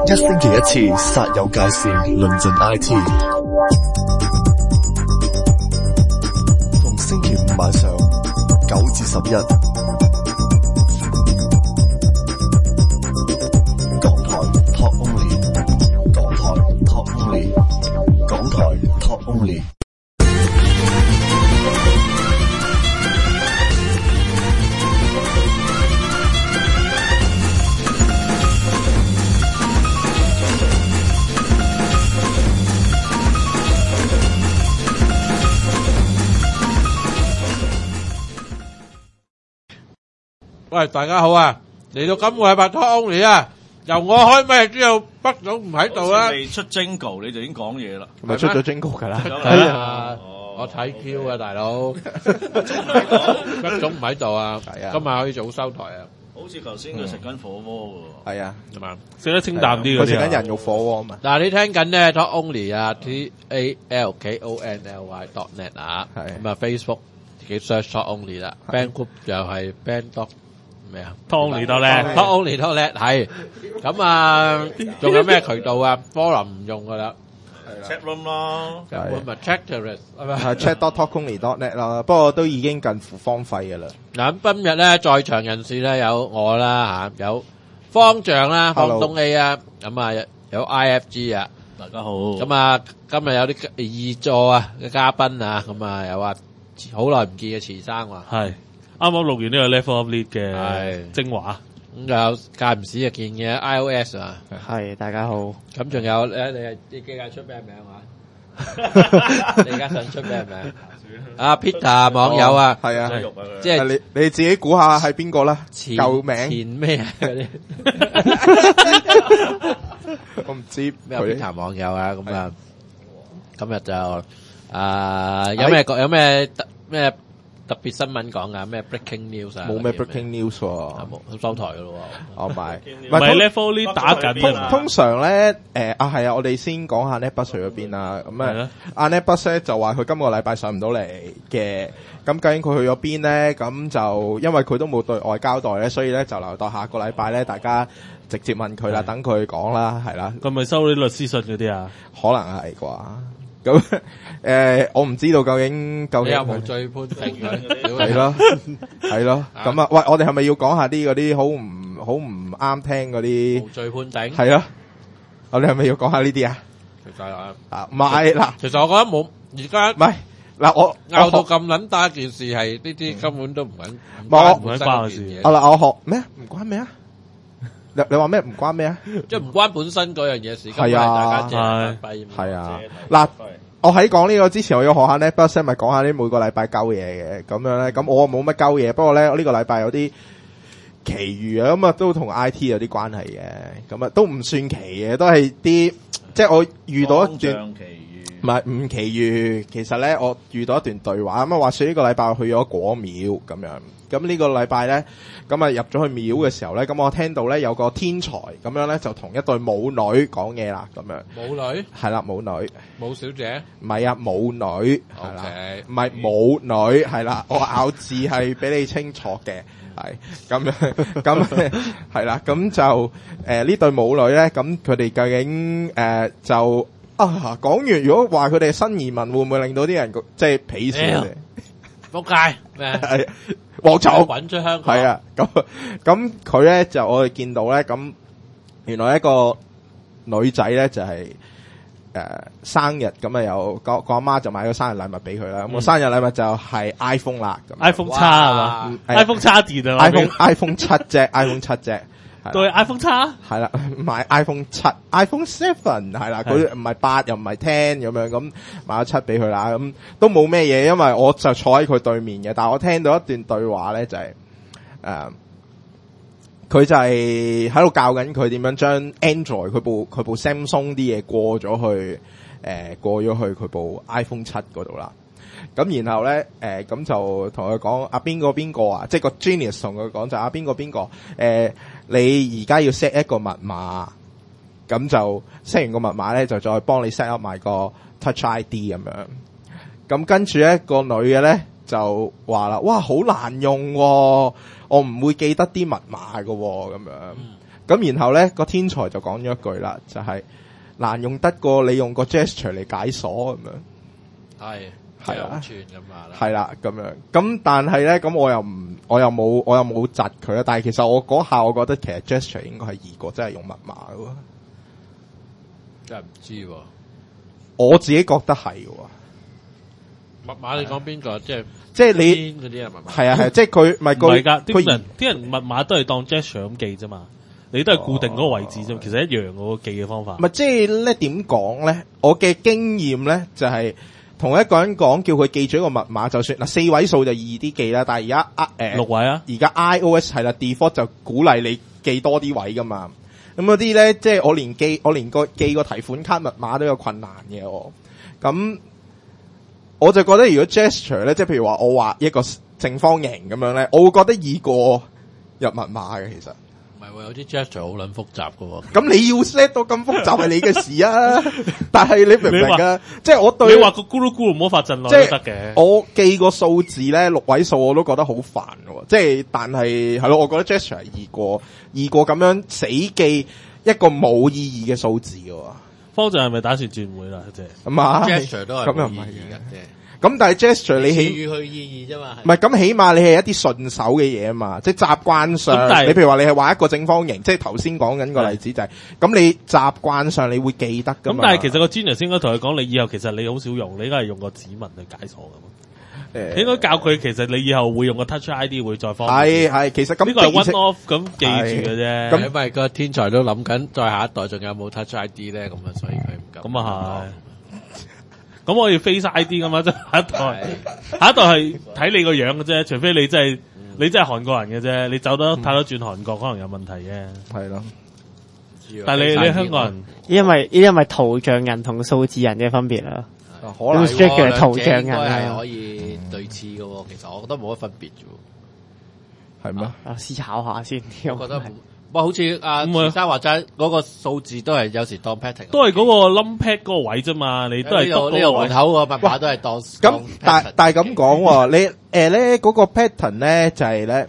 一星期一次煞有介事，論盡 IT。逢星期五晚上9至11，港台 Talk Only， 港台 Talk Only， 港台 Talk Only。 喂，大家好啊！嚟到今個禮拜 Talk Only 啊，由我開咪之後，北總唔喺度啦。 未出 Jingle 你就已經講嘢啦， 咪出咗 Jingle 㗎啦。 係啊，我睇 Q 啊，大佬。北總唔喺度啊， 係啊， 今晚可以早收台啊。 好似頭先佢食緊火鍋㗎喎。 係啊， 係嘛？ 食得清淡啲嗰啲啊。 佢食緊人肉火鍋嘛。 嗱，你聽緊咧 Talk Only 啊 ，TALKONLY.net 啊， 係咁啊 Facebook 自己 search Talk Only 啦 ，Band Group 又係 Band Dot 咩啊 Talk Only 多咧 ，Talk Only 係，咁啊，仲有咩渠道啊 ？Forum 唔用噶啦 Chat room 咯， 咁咪 Chatterus 係咪？ 係 chat.talkonly.net 啦，不過都已經近乎荒廢㗎啦。 嗱，咁今日咧在場人士咧有我啦嚇，有方丈啦，方東 A 啊，咁啊有 IFG 啊， 大家好。 咁啊今日有啲二座啊嘅嘉賓啊，咁啊又話好耐唔見嘅慈生話。 係啱啱錄完呢個 Level Up Lead 嘅係精華， 咁有間唔時就見嘅 iOS 啊， 係大家好， 咁仲有你記下出咩名話？你而家想出咩名？阿 Peter 網友啊， 係啊， 即係你自己估下係邊個啦？舊名前咩啊嗰啲？ 我唔知咩 Peter 網友啊，咁啊，今日就有咩特別新聞講㗎？咩 breaking news 啊？ 冇咩 breaking news 喎， 冇收台㗎咯喎。 哦，唔係唔係 Level Lead 打緊啊。 通常咧，係啊，我哋先講下 NetBus 嗰邊啦。咁啊，阿 NetBus 咧就話佢今個禮拜上唔到嚟嘅。咁究竟佢去咗邊咧？咁就因為佢都冇對外交代咧，所以咧就留到下個禮拜咧，大家直接問佢啦，等佢講啦，係啦。 佢咪收啲律師信嗰啲啊？ 可能係啩。咁我唔知道究竟你有冇罪判定佢？ 係咯，係咯。咁啊，喂，我哋係咪要講下啲嗰啲好唔啱聽嗰啲？ 無罪判定係咯，我哋係咪要講下呢啲啊？ 其實唔係嗱， 其實我覺得冇而家唔係嗱，我拗到咁撚大一件事係呢啲根本都唔關嘅事。 嗱，我學咩？唔關咩啊？你話咩唔關咩啊？ 即係唔關本身嗰樣嘢事， 係啊， 大家借費係啊。嗱，我喺講呢個之前，我要學下呢，NetBus咪講下啲每個禮拜鳩嘢嘅咁樣咧。咁我冇乜鳩嘢，不過咧我呢個禮拜有啲奇遇啊，咁啊都同 IT 有啲關係嘅，咁啊都唔算奇嘅，都係啲即係我遇到一段唔奇遇。其實咧我遇到一段對話咁啊，話說呢個禮拜我去咗果廟咁樣。咁呢個禮拜咧，咁啊入咗去廟嘅時候咧，咁我聽到咧有個天才咁樣咧，就同一對母女講嘢啦，咁樣。 母女係啦，母女。 母小姐唔係啊，母女係啦，唔係母女係啦，我咬字係俾你清楚嘅，係咁樣咁係啦，咁就呢對母女咧，咁佢哋究竟就講完，如果話佢哋新移民會唔會令到啲人即係鄙視佢哋？ 仆街咩？ 係黃草滾出香港。 係啊，咁佢咧就我哋見到咧，咁原來一個女仔咧就係生日，咁啊有個阿媽就買咗生日禮物俾佢啦。咁個生日禮物就係 iPhone 啦 ，iPhone 叉係嘛？iPhone 叉電啊 ？iPhone 7啫，iPhone 7啫。 對 iPhone 叉係啦，買 iPhone 7 ，iPhone 7係啦，佢唔係8又唔係10咁樣，咁買咗7俾佢啦，咁都冇咩嘢，因為我就坐喺佢對面嘅，但係我聽到一段對話咧，就係佢就係喺度教緊佢點樣將 Android 佢部 Samsung 啲嘢過咗去佢部 iPhone 7嗰度啦。咁然後咧，咁就同佢講邊個啊，即係個 Genius 同佢講就邊個，你而家要 set 一個密碼，咁就 set 完個密碼咧，就再幫你 set up 埋個 Touch ID 咁樣。咁跟住咧，個女嘅咧就話啦，哇，好難用喎，我唔會記得啲密碼㗎喎，咁樣。 咁然後咧個天才就講咗一句啦，就係、難用得過你用個 gesture 嚟解鎖咁樣。係啊， 串咁啊， 係啦咁樣。咁但係咧，咁我又冇窒佢啦。但係其實我嗰下我覺得其實 gesture 應該係易過真係用密碼嘅喎。 真係唔知喎。 我自己覺得係嘅喎。 密碼你講邊個？即係你嗰啲係密碼。 係啊，即係佢唔係個唔係㗎，啲人密碼都係當 gesture 咁記啫嘛。你都係固定嗰個位置啫，其實一樣嗰個記嘅方法。 唔係即係咧點講咧？我嘅經驗咧就係同一個人講，叫佢記住一個密碼，就算嗱4位數就易啲記啦。但係而家 6位啊， 而家 iOS 係啦 default 就鼓勵你記多啲位噶嘛。咁嗰啲咧，即係我連記個提款卡密碼都有困難嘅我。咁我就覺得如果 gesture 咧，即係譬如話我畫一個正方形咁樣咧，我會覺得易過入密碼嘅其實。 唔係喎，有啲 gesture 好撚複雜㗎喎。 咁你要 set 到咁複雜係你嘅事啊！但係你明唔明啊？即係我對你話個咕嚕咕嚕唔好發震落都得嘅。 我記個數字咧6位數我都覺得好煩喎。即係但係係咯，我覺得 gesture 係易過咁樣死記一個冇意義嘅數字嘅。 方丈係咪打算轉會啦？即係咁啊 gesture 都係咁又唔係冇意義嘅啫。 咁但係 gesture 你賦予佢意義啫嘛。 唔係咁，起碼你係一啲順手嘅嘢啊嘛，即係習慣上。你譬如話你係畫一個正方形，即係頭先講緊個例子就係咁，你習慣上你會記得噶嘛。 咁但係其實個專人先應該同佢講，你以後其實你好少用，你應該係用個指紋去解鎖噶嘛。應該教佢，其實你以後會用個 Touch ID 會再方便。 係，其實咁呢個係 one off 咁記住嘅啫。 咁因為個天才都諗緊，再下一代仲有冇 Touch ID 咧？咁啊，所以佢唔敢。 咁啊係。咁我要 Face ID 噶嘛，即係下一代係睇你個樣嘅啫，除非你真係韓國人嘅啫，你走得太多轉韓國可能有問題嘅。係咯。但係你香港人， 因為圖像人同數字人嘅分別啦。 可能嘅圖像人係可以類似嘅喎，其實我覺得冇乜分別啫喎。 係咩？ 思考下先。 我覺得冇。不過好似阿徐生話齋，嗰個數字都係有時當 pattern， 都係嗰個 numpad 嗰個位啫嘛，你都係呢個門口個密碼都係當。 咁但係咁講喎，你咧嗰個 pattern 咧就係咧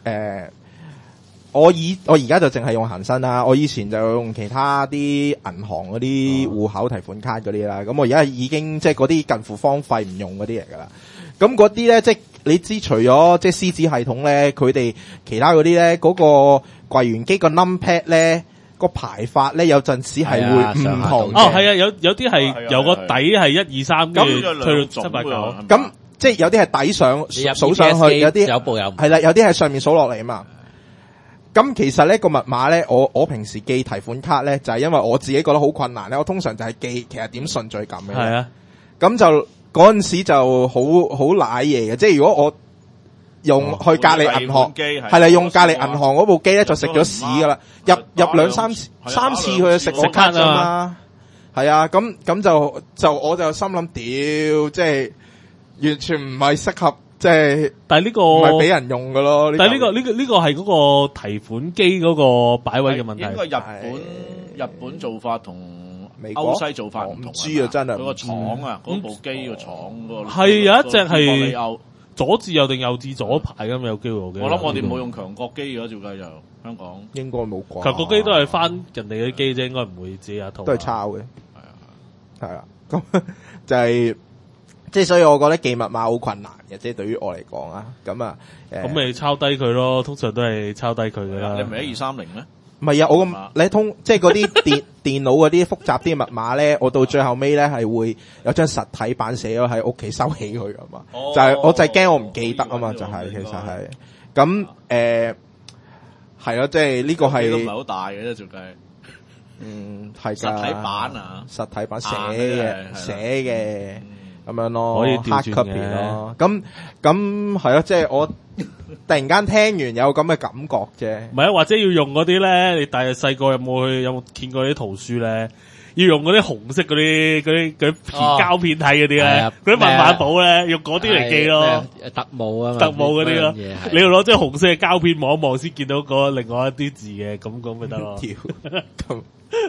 我而家就淨係用恒生啦，我以前就用其他啲銀行嗰啲戶口提款卡嗰啲啦，咁我而家已經即係嗰啲近乎荒廢唔用嗰啲嚟噶啦。咁嗰啲咧即係你知，除咗即係獅子系統咧，佢哋其他嗰啲咧嗰個櫃員機個 numpad 咧個排法咧有陣時係會唔同。 哦，係啊，有啲係由個底係1、2、3，跟住去到7、8、9。 咁即係有啲係底上數上去，有啲有部有唔係啦，有啲係上面數落嚟啊嘛。咁其實咧個密碼咧，我平時記提款卡咧，就係因為我自己覺得好困難咧，我通常就係記其實點順序咁嘅。 係啊， 咁就嗰陣時就好賴嘢嘅，即係如果我用去隔離銀行係啦，用隔離銀行嗰部機咧就食咗屎噶啦，入2、3次佢就食我卡咋嘛。係啊，咁就我就心諗屌，即係完全唔係適合。即係，但係呢個唔係俾人用㗎咯。 但係呢個係嗰個提款機嗰個擺位嘅問題。 應該日本做法同歐西做法唔同。唔知啊，真係。嗰個廠啊，嗰部機個廠嗰個。 係有一隻係左至右定右至左排咁有機會嘅。 我諗我哋冇用強國機嘅，照計就香港應該冇啩。 強國機都係翻人哋嘅機啫，應該唔會自己一套。 都係抄嘅。係啊，咁就係。即係所以我覺得記密碼好困難嘅，即係對於我嚟講啊，咁咪抄低佢咯，通常都係抄低佢噶啦。 你唔係1230咩？ 唔係啊，我你即係嗰啲電腦嗰啲複雜啲密碼咧，我到最後尾咧係會有張實體版寫咗喺屋企收起佢噶嘛，就係我就係驚我唔記得啊嘛，就係其實係咁係咯，即係呢個係都唔係好大嘅啫，照計。 係㗎。 實體版啊， 實體版寫嘅。咁樣咯， 可以調轉 hard copy 咯。咁係咯，即係我突然間聽完有咁嘅感覺啫。 唔係啊，或者要用嗰啲咧，你大約細個有冇見過啲圖書咧？要用嗰啲紅色嗰啲膠片睇嗰啲咧，嗰啲密碼簿咧，用嗰啲嚟記咯。 特務啊， 特務嗰啲咯。你要攞張紅色嘅膠片望一望先見到嗰另外一啲字嘅，咁咪得咯。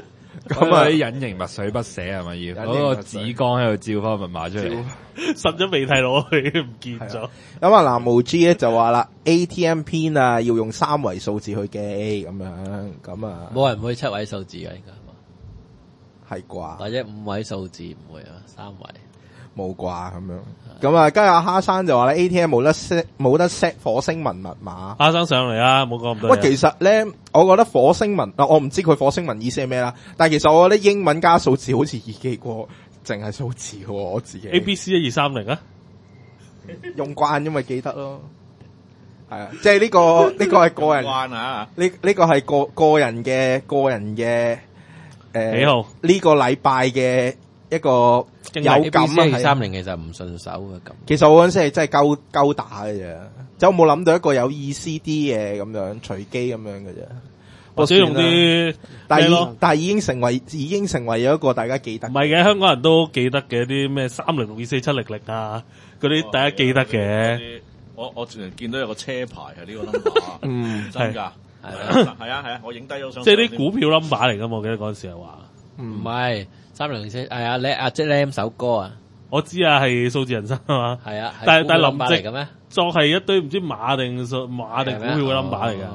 咁啊啲隱形墨水筆寫係咪要？嗰個紫光喺度照翻密碼出嚟， 實咗鼻涕攞去唔見咗。 咁啊，藍毛 G 咧就話啦 ，ATM PIN 啊要用3位數字去記咁樣，咁啊冇人會7位數字嘅應該係啩？ 或者5位數字唔會啊，3位。 冇啩咁樣，咁啊，跟住阿哈生就話咧 ATM 冇得 set 火星文密碼。 哈生上嚟啦，冇講咁多。 喂，其實咧，我覺得火星文我唔知佢火星文意思係咩啦，但係其實我覺得英文加數字好似易記過，淨係數字喎，我自己。 ABC1230啊， 用慣因為記得咯，係啊，即係呢個係個人慣啊， 呢個係個人嘅喜好。 呢個禮拜嘅一個有感啊 ，30其實唔順手嘅咁。 其實我嗰陣時係真係鳩打嘅啫，就冇諗到一個有意思啲嘅咁樣隨機咁樣嘅啫。 或者用啲， 但係已經成為咗一個大家記得。 唔係嘅，香港人都記得嘅啲咩3062476啊，嗰啲大家記得嘅。 我見到有個車牌係呢個 number， 真㗎，係啊，我影低咗相。 即係啲股票 number 嚟㗎嘛，我記得嗰陣時係話， 唔係。304係啊，阿 Lam 首歌啊， 我知啊，係數字人生啊嘛， 係啊， 但林嚟嘅咩？ 作係一堆唔知馬定股票嘅 number 嚟㗎。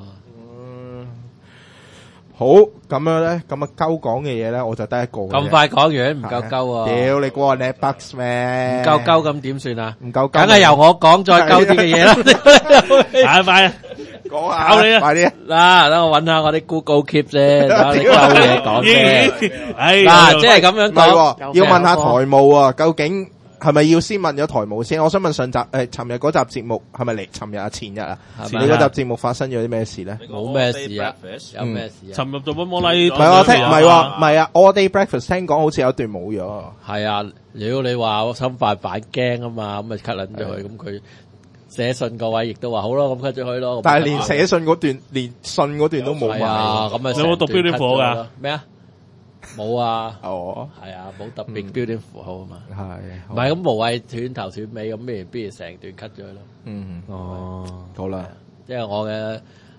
好咁樣咧，咁啊鳩講嘅嘢咧，我就得一個。 咁快講完唔夠鳩啊！ 屌你估我 NetBucks 咩？ 唔夠鳩咁點算啊？ 唔夠鳩， 梗係由我講再鳩啲嘅嘢啦。 快講下， 考你啊！ 快啲嗱，等我揾下我啲 Google Keep 先，等我啲鳩嘢講先。嗱，即係咁樣講， 要問下台務啊，究竟係咪要先問咗台務先？我想問上集尋日嗰集節目係咪嚟？尋日啊，前日啊，你嗰集節目發生咗啲咩事咧？ 冇咩事啊，有咩事啊？ 尋日做乜摩拉？唔係啊 All Day Breakfast 聽講好似有一段冇咗。 係啊，如果你話我侵犯版驚啊嘛，咁咪 cut 撚咗佢，咁佢。寫信嗰位亦都話好咯，咁 cut 咗佢咯。 但係連寫信嗰段，連信嗰段都冇埋。 啊，咁咪有冇讀標點符號噶？ 咩啊？冇啊。 哦， 係啊，冇特別標點符號啊嘛。 係。 唔係咁無謂斷頭斷尾咁，不如成段 cut 咗佢咯。 嗯。哦。好啦。 即係我嘅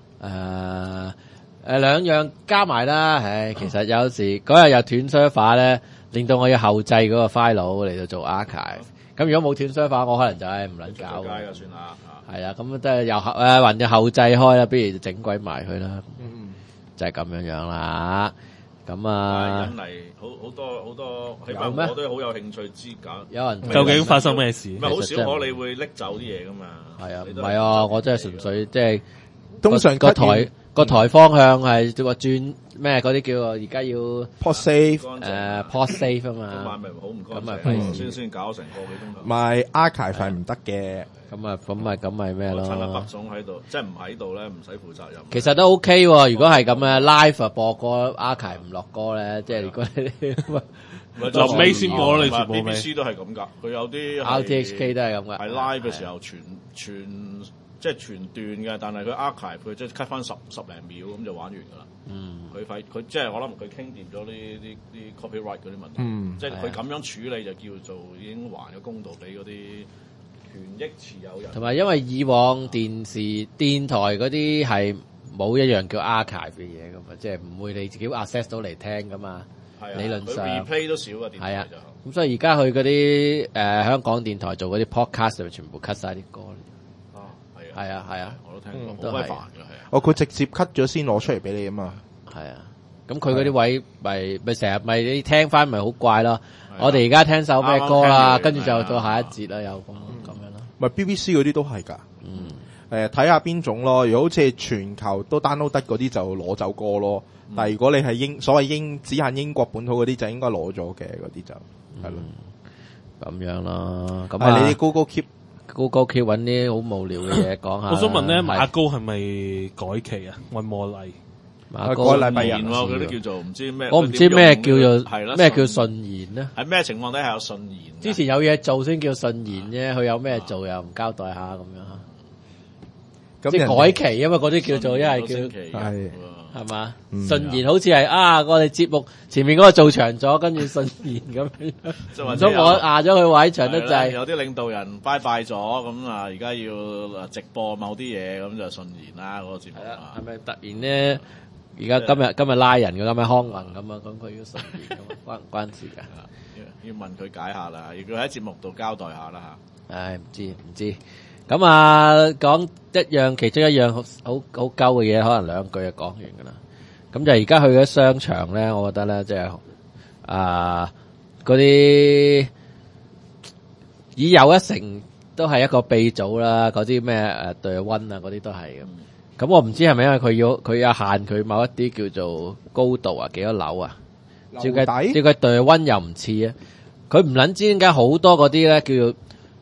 兩樣加埋啦。唉，其實有時嗰日又斷 server 咧，令到我要後製嗰個 file 嚟到做 archive。咁如果冇斷 server，我可能就係唔撚搞。出街就算啦。係啊，咁都係又還要後製開啦，不如整鬼埋佢啦。就係咁樣樣啦。咁啊， 引嚟好多，起碼我都好有興趣知搞。 有人究竟發生咩事？ 唔係好少可你會拎走啲嘢噶嘛？ 係啊，唔係啊，我真係純粹即係通常個台方向係話轉咩嗰啲叫而家要 port save port save 啊嘛， 今晚咪好唔乾淨， 咁咪先搞成個幾鐘頭。 咪 archive 係唔得嘅， 咁咪咩咯？ 趁阿北總喺度，即係唔喺度咧，唔使負責任。 其實都 OK 喎，如果係咁嘅 live 播歌 archive 唔落歌咧，即係如果你臨尾先播你全部 BBC 都係咁噶，佢有啲 RTHK 都係咁噶， 係 live 嘅時候全即係全段嘅，但係佢 archive 佢即係 cut 翻十零秒咁就玩完噶啦。佢即係我諗佢傾掂咗啲 copyright 嗰啲問題，即係佢咁樣處理就叫做已經還咗公道俾嗰啲權益持有人。 同埋因為以往電台嗰啲係冇一樣叫 archive 嘅嘢噶嘛，即係唔會你自己 access 到嚟聽噶嘛。理論上 replay 都少嘅電台就。 咁所以而家去嗰啲香港電台做嗰啲 podcast 就全部 cut 晒啲歌。係啊， 我都聽過，好鬼煩嘅係啊。 佢直接 cut 咗先攞出嚟俾你啊嘛。 係啊，咁佢嗰啲位咪成日咪你聽翻咪好怪咯。我哋而家聽首咩歌啦，跟住就到下一節啦，又咁樣咯。 咪 BBC 嗰啲都係㗎。睇下邊種咯。如果好似全球都 download 得嗰啲就攞走歌咯。但係如果你係所謂只限英國本土嗰啲就應該攞咗嘅嗰啲就係咯。 咁樣咯。咁係你啲 Google Keep 揾啲好無聊嘅嘢講下。 我想問咧，馬高係咪改期啊？溫莫麗馬高禮拜日佢都叫做唔知咩。 我唔知咩叫做咩叫順延咧？ 喺咩情況底下有順延？ 之前有嘢做先叫順延啫，佢有咩做又唔交代下咁樣。即係改期啊嘛，嗰啲叫做一係叫係嘛？順延好似係我哋節目前面嗰個做長咗，跟住順延咁樣。唔通我壓咗佢位長得滯？ 有啲領導人拜咗，咁啊，而家要直播某啲嘢，咁就順延啦嗰個節目。 係咪突然咧而家今日拉人嘅咁嘅康宏咁啊，咁佢要順便咁關唔關事㗎？ 要問佢解下啦，要佢喺節目度交代下啦嚇。 唉，唔知。咁啊，講其中一樣好鳩嘅嘢，可能兩句就講完㗎啦。咁就而家去咗商場咧，我覺得咧，即係嗰啲以又一城都係一個鼻祖啦，嗰啲咩對溫啊嗰啲都係咁。咁我唔知係咪因為佢有限佢某一啲叫做高度啊，幾多樓啊？照佢對溫又唔似啊！佢唔撚知點解好多嗰啲咧叫做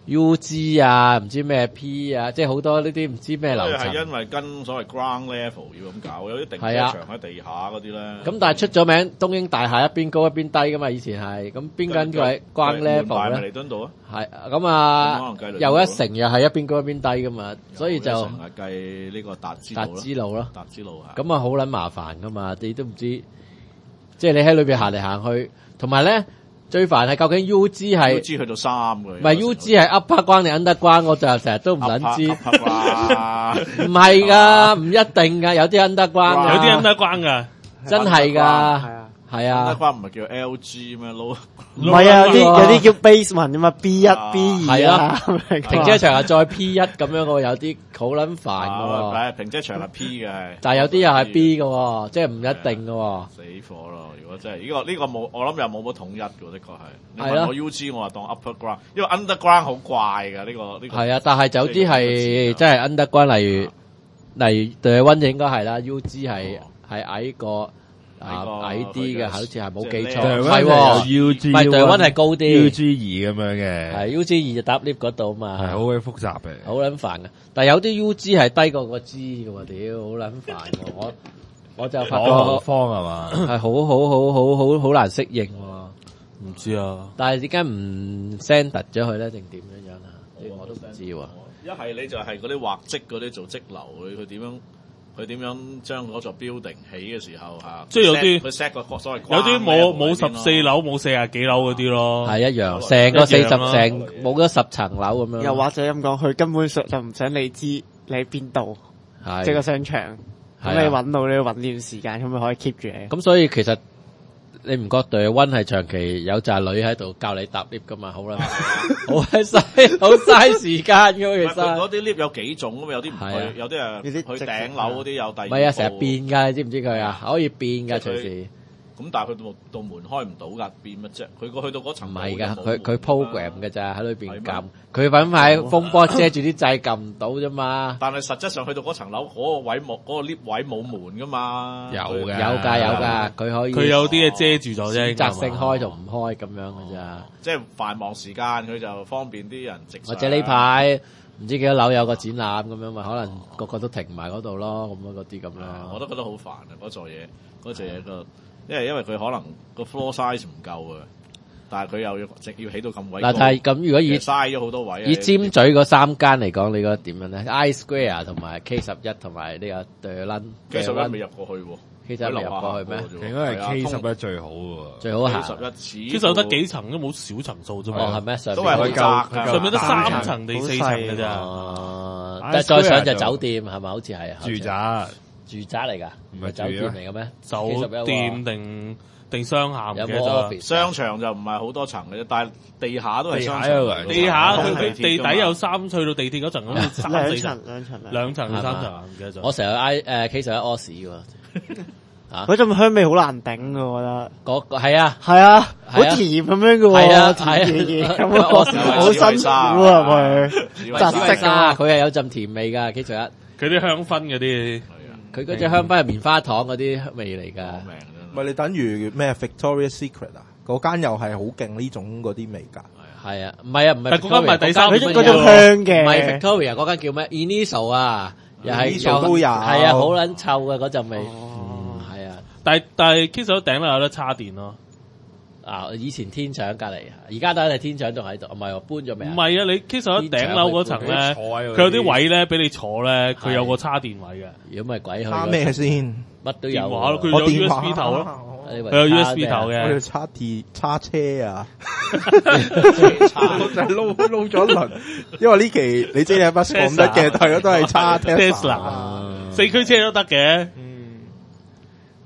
UG 啊，唔知咩 P 啊，即係好多呢啲唔知咩樓層。 係因為跟所謂 ground level 要咁搞，有啲停車場喺地下嗰啲咧。咁但係出咗名東英大廈一邊高一邊低噶嘛，以前係咁邊間叫係 ground level 咧？ 彌敦道啊， 係咁啊，又一城又係一邊高一邊低噶嘛，所以就成日計呢個達之路咯，達之路啊， 咁啊好撚麻煩噶嘛，你都唔知，即係你喺裏邊行嚟行去，同埋咧。最煩係究竟 UG 係 UG 去到3嘅， 唔係 UG 係 upper 關定 under 關，我就成日都唔撚知。唔係㗎，唔一定㗎，有啲 under 關㗎， 有啲 under 關㗎， 真係㗎，係啊。 under 關唔係叫 LG 咩？ 唔係啊，有啲叫 basement 啫嘛 ，B1、B2 係啊，停車場係再 P1 咁樣喎，有啲好撚煩㗎喎。 停車場係 P 嘅係， 但係有啲又係 B 嘅喎，即係唔一定㗎喎。 死火咯！如果真係呢個冇，我諗又冇乜統一嘅，的確係。你問我 UG 我話當 upper ground，因為 underground 好怪㗎呢個。係啊，但係有啲係真係 underground，例如對溫應該係啦 ，UG 係矮過。矮啲嘅，好似係冇記錯，唔係 ，UG 唔係對溫係高啲 ，UG2咁樣嘅， 係 UG2就搭 lift 嗰度嘛， 係好鬼複雜嘅， 好撚煩嘅。但係有啲 UG 係低過個 G 嘅喎，屌好撚煩嘅，我就發覺方係嘛， 係好難適應喎， 唔知啊。 但係點解唔 send 突咗佢咧，定點樣樣啊？我都唔知喎。 一係你就係嗰啲畫則嗰啲做則樓，佢點樣將嗰座 building 起嘅時候嚇， 即係有啲佢 set 個所謂有啲冇14樓冇40幾樓嗰啲咯， 係一樣，成個40成冇咗10層樓咁樣。 又或者咁講，佢根本上就唔想你知你喺邊度，即係個商場。咁你揾到你揾段時間，咁咪可以 keep 住你。 咁所以其實你唔覺得溫係長期有紮女喺度教你搭 lift 噶嘛？好啦，好嘥時間㗎其實。 嗰啲 lift 有幾種㗎嘛？有啲唔去，有啲去頂樓嗰啲有第二。 唔係啊，成日變㗎，你知唔知佢啊？可以變㗎隨時。 咁但係佢道門開唔到㗎，變乜啫？佢去到嗰層唔係㗎，佢 program 㗎咋，喺裏邊撳。佢揾塊風波遮住啲掣，撳唔到啫嘛。 但係實質上去到嗰層樓嗰個位冇嗰個 lift 位冇門㗎嘛。 有㗎，佢可以。 佢有啲嘢遮住咗啫， 選擇性開同唔開咁樣㗎咋。 即係繁忙時間佢就方便啲人直。 或者呢排唔知幾多樓有個展覽咁樣，咪可能個個都停埋嗰度咯，咁樣嗰啲咁樣。 我都覺得好煩啊！嗰座嘢個。因為佢可能個 floor size 唔夠啊，但係佢又要起到咁位。 嗱，但係咁如果以嘥咗好多位， 以尖咀嗰3間嚟講，你覺得點樣咧 ？I Square 同埋 K11 同埋呢個 The Run，K11 未入過去喎 ，K11 未入過去咩？ 應該係 K11 最好喎， 最好行。 K11得幾層都冇小層數啫嘛。 哦，係咩？ 都係佢夠， 上面得3層定4層嘅咋？ 但係再上就酒店係咪？好似係住宅。 住宅嚟㗎，唔係酒店嚟嘅咩？ 酒店定商廈有冇 office？ 商場就唔係好多層嘅啫，但係地下都係商場。 地下佢地底有3去到地鐵嗰層咁，3、4層，2層3層唔記得咗。 我成日嗌K11屙屎喎， 嗰陣香味好難頂㗎，我覺得。 係啊， 好甜咁樣嘅喎，甜嘢咁好辛苦啊佢，雜色啊， 佢係有陣甜味㗎 K11。 佢啲香薰嗰啲。 佢嗰隻香檳係棉花糖嗰啲味嚟㗎， 唔係你等於咩 Victoria's Secret 啊？嗰間又係好勁呢種嗰啲味㗎。 係啊，唔係啊，唔係。 但嗰間賣第三嗰種香嘅。 唔係 Victoria 嗰間叫咩 ？Initial 啊，又係都有。 係啊，好撚臭嘅嗰陣味。係啊。 但係 K11 頂樓有得叉電咯。 啊！以前天祥隔離，而家都係天祥仲喺度，唔係搬咗未？ 唔係啊！你 K11 頂樓嗰層咧，佢有啲位咧俾你坐咧，佢有個叉電位嘅。 如果唔係鬼去。 叉咩先？ 乜都有。 電話咯，佢有 USB 頭咯，佢有 USB 頭嘅。 我要叉車啊！我就撈咗一輪，因為呢期你知有乜講得嘅，大家都係叉 Tesla， 四驅車都得嘅。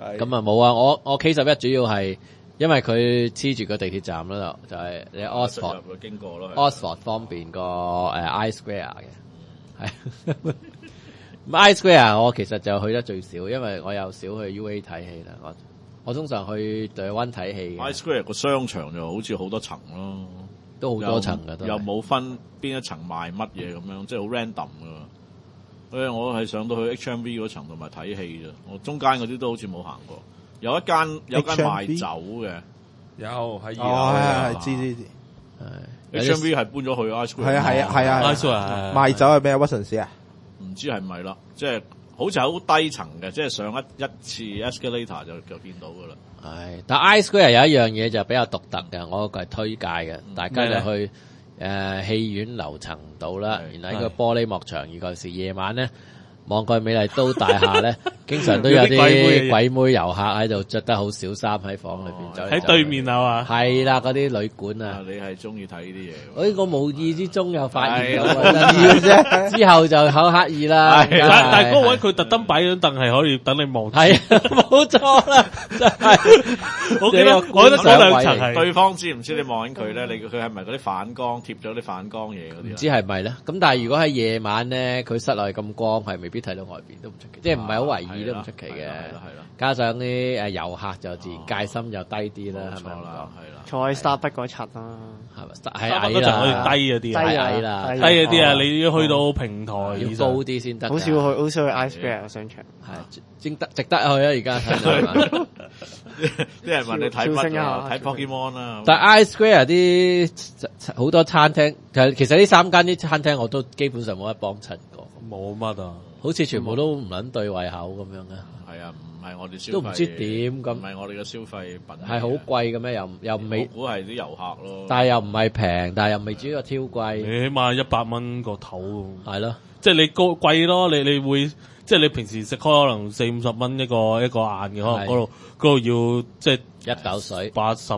咁啊冇啊，我 K11 主要係因為佢黐住個地鐵站嗰度，就係你 Oxford 經過咯 ，Oxford 方便個I Square 嘅，係。I Square 我其實就去得最少，因為我又少去 UA 睇戲啦。我通常去 The One 睇戲。 I Square 個商場就好似好多層咯， 都好多層㗎， 又冇分邊一層賣乜嘢咁樣，即係好 random 㗎。所以我係上到去 HMV 嗰層同埋睇戲啫，我中間嗰啲都好似冇行過。有一間賣酒嘅， 有喺係知。 HMV 係搬咗去 I Square。 係啊 I Square 賣酒係咩？屈臣氏啊？ 唔知係咪啦，即係好似好低層嘅，即係上一次 escalator 就見到噶啦。 係，但 I Square 有一樣嘢就比較獨特嘅，我個係推介嘅，大家就去戲院樓層度啦，然後喺個玻璃幕牆，尤其是夜晚咧，望過去美麗都大廈咧，經常都有啲鬼妹遊客喺度着得好小衫喺房裏邊走嚟走去。 喺對面係嘛？ 係啦，嗰啲旅館啊。 你係中意睇呢啲嘢？ 我無意之中又發現到啫，之後就好刻意啦。 但係嗰位佢特登擺張凳係可以等你望。 係冇錯啦，真係。 我記得嗰兩層係對方知唔知你望緊佢咧？佢係咪嗰啲反光貼咗啲反光嘢嗰啲？ 唔知係咪咧？咁但係如果喺夜晚咧，佢室內咁光，係未必睇到外邊都唔出奇，即係唔係好為意都唔出奇嘅。係啦。加上啲遊客就自然戒心就低啲啦，係咪咁講？係啦。 坐喺 Starbucks 嗰層啦， 係咪？係矮嗰層可以啦， 低嗰啲， 矮啦， 低嗰啲啊！你要去到平台要高啲先得。 好少去 I Square 嘅商場， 係值得去啊！而家睇啲人問你睇乜啊？睇 Pokemon 啦。 但係 I Square 啲好多餐廳，其實呢3間啲餐廳我都基本上冇得幫襯過。 冇乜啊， 好似全部都唔撚對胃口咁樣嘅。 係啊，唔係我哋消費， 都唔知點咁。 唔係我哋嘅消費品。 係好貴嘅咩？又未估係啲遊客咯。 但係又唔係平，但係又未至於個超貴。 你起碼100蚊個頭。 係咯， 即係你貴咯，你會即係你平時食開可能40-50蚊一個晏嘅，可能嗰度要即係一嚿水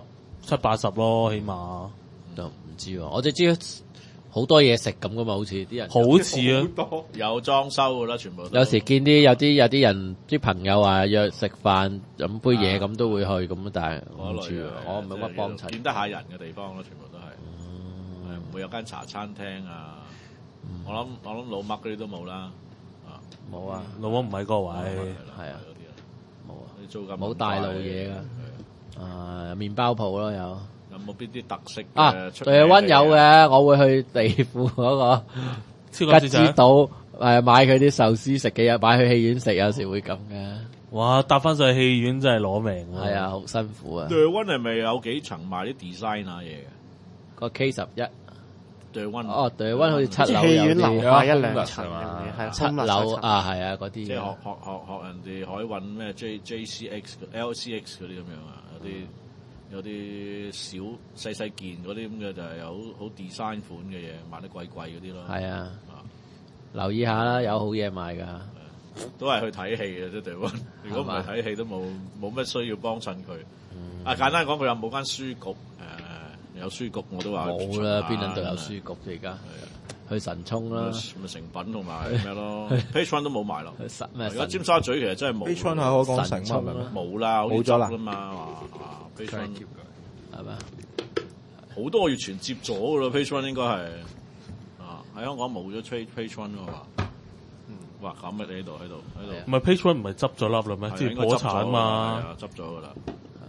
70-80咯，起碼。 就唔知喎，我就知好多嘢食咁噶嘛，好似啲人好似啊， 有裝修噶啦，全部都。 有時見有啲人啲朋友話約食飯飲杯嘢咁都會去咁，但係我唔知我冇乜幫襯。 見得下人嘅地方咯，全部都係，唔會有間茶餐廳啊。我諗老麥嗰啲都冇啦， 冇啊， 老麥唔喺嗰個位， 係啊， 嗰啲啊， 冇啊， 你租咁冇大路嘢噶，麵包鋪咯有。 有冇邊啲特色啊？對溫有嘅，我會去地庫嗰個吉之島買佢啲壽司食嘅，買去戲院食，有時會咁嘅。 哇！搭翻上去戲院真係攞命啊！ 係啊，好辛苦啊。 對溫係咪有幾層賣啲 design 啊嘢嘅？ 個 K11 對溫對溫好似7樓戲院樓下一兩係層係7樓啊，係啊，嗰啲即係學人哋海運咩 JCX、LCX 嗰啲咁樣啊，有啲細件嗰啲咁嘅就係有好 design 款嘅嘢，賣得貴嗰啲咯。係啊， 留意下啦，有好嘢賣㗎。 都係去睇戲嘅啫，對溫。如果唔係睇戲都冇乜需要幫襯佢。簡單講，佢有冇間書局？有書局我都話冇啦，邊撚度有書局啫？而家去神沖啦， 咪成品同埋咩咯？Page One 都冇賣咯。而家尖沙咀其實真係冇。 Page One 係可講神沖冇啦， 冇咗啦嘛。Page One 係咪？ 好多月前接咗噶咯，Page One 應該係喺香港冇咗 Page One 噶嘛。哇！咁嘅你喺度。 唔係 Page One 唔係執咗笠啦咩？之前破產嘛， 執咗噶啦。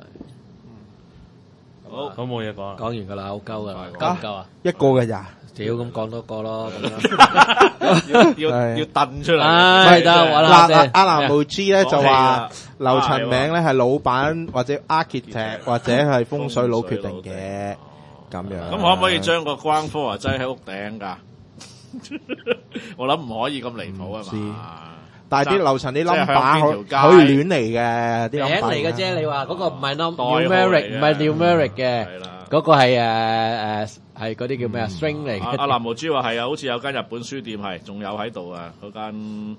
好，咁冇嘢講， 講完噶啦，好鳩噶啦，夠唔夠啊？ 一個嘅咋？ 屌，咁講多個咯，咁樣要掟出嚟。 係得， 嗱，阿南無 G 咧就話樓層名咧係老闆或者 architect 或者係風水佬決定嘅咁樣。 咁可唔可以將個光科啊擠喺屋頂噶？我諗唔可以咁離譜啊嘛。 但係啲樓層啲 number 可以亂嚟嘅，啲名嚟嘅啫。你話嗰個唔係 numeric，唔係 numeric 嘅，嗰個係係嗰啲叫咩啊 string 嚟嘅。 阿南無珠話係啊，好似有間日本書店係仲有喺度啊，嗰間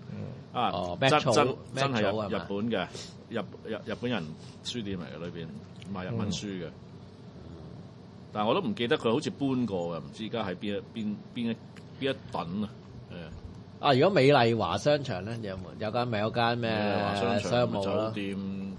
真係日本嘅日本人書店嚟嘅，裏邊賣日文書嘅。但係我都唔記得佢好似搬過嘅，唔知而家喺邊一棟啊。如果美麗華商場咧，有間咪有間咩商務酒店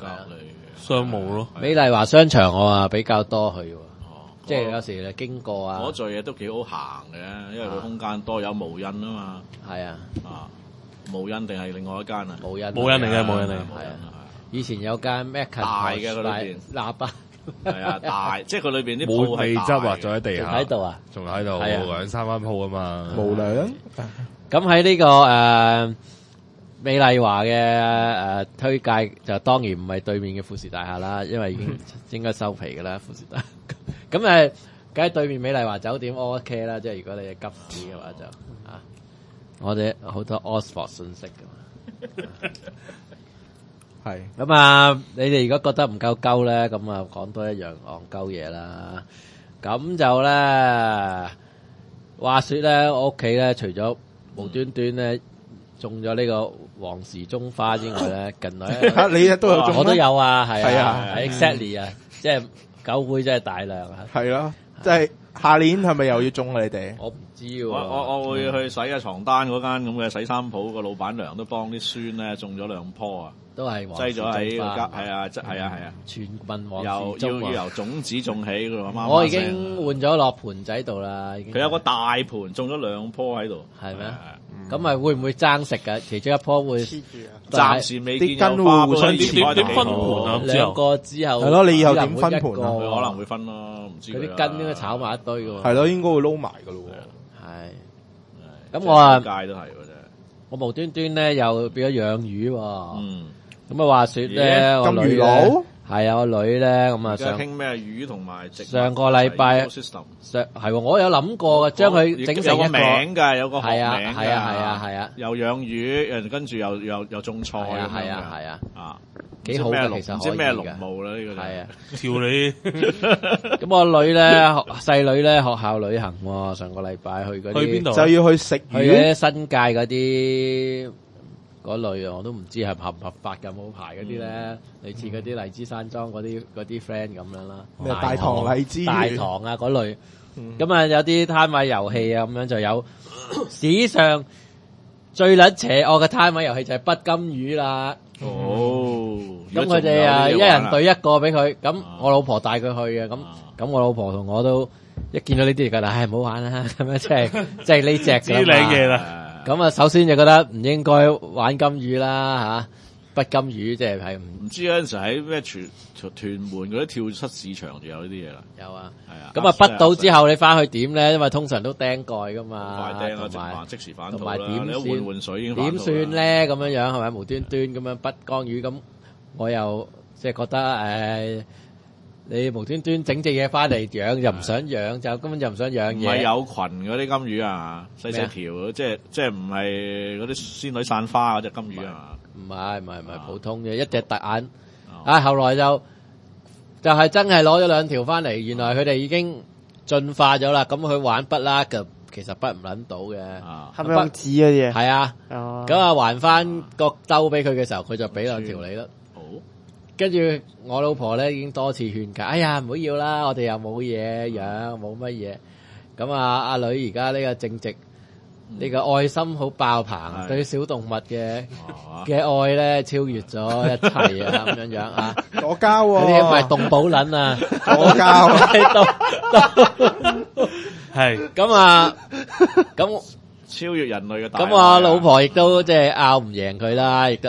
隔離商務咯。 美麗華商場我話比較多去喎，即係有時你經過啊， 嗰座嘢都幾好行嘅，因為佢空間多，有無印啊嘛。 係啊， 無印定係另外一間啊？ 無印嚟嘅，係啊。以前有間咩大嘅佢裏邊喇叭， 係啊大，即係佢裏邊啲冇鋪未執啊，仲喺地下喺度啊， 仲喺度兩三間鋪啊嘛， 無良。 咁喺呢個美麗華嘅推介就當然唔係對面嘅富士大廈啦，因為已經應該收皮噶啦富士大廈。咁梗係對面美麗華酒店 OK 啦，即係如果你係急事嘅話就我哋好多 Oxford 信息噶嘛。 係咁啊！你哋如果覺得唔夠鳩咧，咁啊講多一樣戇鳩嘢啦。咁就咧，話說咧，我屋企咧除咗無端端咧種咗呢個黃時鐘花之外咧，近來你都有種， 我都有啊，係啊 ，exactly 啊，即係狗會真係大量啊， 係咯，即係下年係咪又要種啊？你哋我唔知喎， 我會去洗下床單嗰間咁嘅洗衫鋪個老闆娘都幫啲孫咧種咗2棵啊。 都係擠咗喺個家，係啊， 全民黃時鐘要由種子種起㗎喎，媽媽我已經換咗落盆仔度啦，已經。 佢有個大盆種咗2棵喺度， 係咩？咁咪會唔會爭食㗎？其中一棵會黐住啊！ 暫時未見啲根會互相點分盤啊？ 兩個之後係咯，你以後點分盤啊？ 佢可能會分咯，唔知佢啲根應該炒埋一堆㗎喎。 係咯，應該會撈埋㗎咯喎。係。咁我啊， 街都係喎真係。 我無端端咧又變咗養魚喎。咁啊，話說咧， 金魚佬係啊，我女咧咁啊， 想傾咩魚同埋植物上個禮拜係我有諗過嘅，將佢整成一個名㗎，有個學名㗎， 係啊， 又養魚，跟住又種菜， 係啊，幾好嘅， 其實唔知咩農務啦呢個係啊， 跳你咁我女咧細女咧學校旅行喎，上個禮拜去嗰啲去邊度？ 就要去食魚， 去啲新界嗰啲。嗰類啊，我都唔知係合唔合法嘅，冇牌嗰啲咧，類似嗰啲荔枝山莊嗰啲 friend 咁樣啦。 咩大棠荔枝、 大棠啊嗰類，咁啊有啲攤位遊戲啊咁樣就有史上最撚邪惡嘅攤位遊戲就係不金魚啦。 哦， 咁佢哋啊一人對一個俾佢，咁我老婆帶佢去嘅，咁我老婆同我都一見到呢啲就覺得唉唔好玩啦，咁樣即係呢隻知你嘅啦。 咁啊，首先就覺得唔應該玩金魚啦，不金魚即係唔知嗰陣時喺咩屯門嗰啲跳蚤市場就有呢啲嘢啦。 有啊， 係啊。 咁啊，畢到之後你翻去點咧？因為通常都釘蓋噶嘛， 快釘啦，同埋即時反套啦。 同埋點算換水已經點算咧？咁樣係咪無端端咁樣畢江魚？咁我又即係覺得你無端端整隻嘢翻嚟養又唔想養，就根本就唔想養嘢。 唔係有群嗰啲金魚啊，細條，即係唔係嗰啲仙女散花嗰隻金魚啊？ 唔係普通嘅，一隻突眼。後來就係真係攞咗2條翻嚟，原來佢哋已經進化咗啦。咁佢玩筆啦，其實筆唔撚到嘅。 係咪用紙嗰啲？ 係啊。咁啊還翻個兜俾佢嘅時候，佢就俾2條你啦。跟住我老婆咧已經多次勸解，哎呀唔好要啦，我哋又冇嘢養，冇乜嘢。咁阿女而家呢個正值呢個愛心好爆棚，對小動物嘅愛咧超越咗一切啊咁樣啊！ 左膠喎， 嗰啲唔係動保撚啊， 左膠係咁啊，咁超越人類嘅大。 咁我老婆亦都即係拗唔贏佢啦，亦都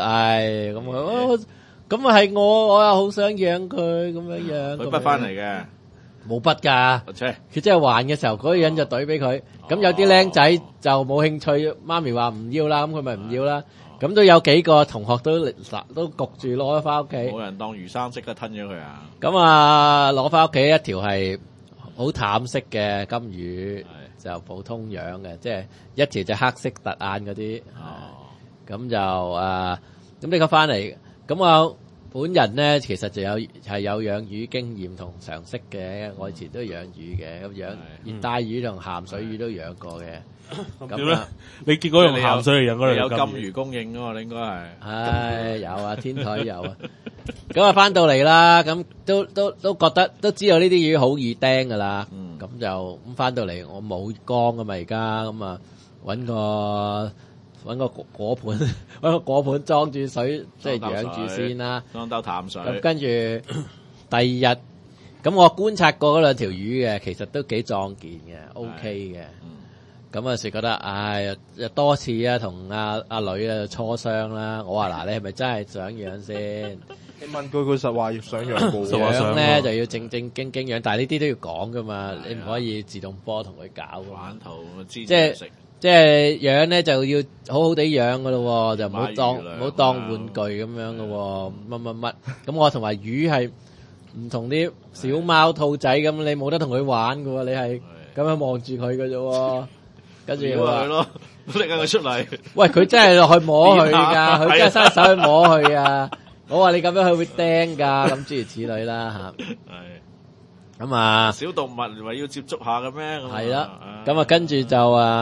咁啊係我又好想養佢咁樣養。 佢筆翻嚟嘅， 冇筆㗎。佢即係還嘅時候，嗰個人就懟俾佢。咁有啲僆仔就冇興趣，媽咪話唔要啦，咁佢咪唔要啦。咁都有幾個同學都焗住攞咗翻屋企。冇人當魚生即刻吞咗佢啊！ 咁啊，攞翻屋企一條係好淡色嘅金魚，就普通樣嘅，即係一條就黑色突眼嗰啲。咁就咁呢個翻嚟。咁我本人咧，其實就有養魚經驗同常識嘅。我以前都養魚嘅，咁養熱帶魚同鹹水魚都養過嘅。咁咧， 你結果用鹹水嚟養嗰度有金魚供應㗎嘛？你應該係。 唉，有啊，天台有啊。咁啊，翻到嚟啦，咁都覺得都知道呢啲魚好易釘㗎啦。咁就咁翻到嚟，我冇缸㗎嘛，而家咁啊揾個揾個果盤，揾個果盤裝住水，即係養住先啦。 裝兜淡水。 咁跟住第二日，咁我觀察過嗰兩條魚嘅，其實都幾壯健嘅 ，OK 嘅。咁有時覺得，唉，又多次啊，同阿女啊磋商啦。我話嗱，你係咪真係想養先？ 你問佢實話要想養冇？ 養咧就要正正經經養，但係呢啲都要講噶嘛，你唔可以自動波同佢搞。 玩圖即係養咧就要好好地養噶咯，就唔好當玩具咁樣噶喎，乜。咁我同埋魚係唔同啲小貓兔仔咁，你冇得同佢玩噶喎，你係咁樣望住佢噶啫。跟住佢話咯，拎緊佢出嚟。 喂，佢真係落去摸佢噶，佢真係伸手去摸佢啊！我話你咁樣佢會釘噶，咁諸如此類啦吓。係。咁啊， 小動物咪要接觸下嘅咩？ 係啦。咁啊，跟住就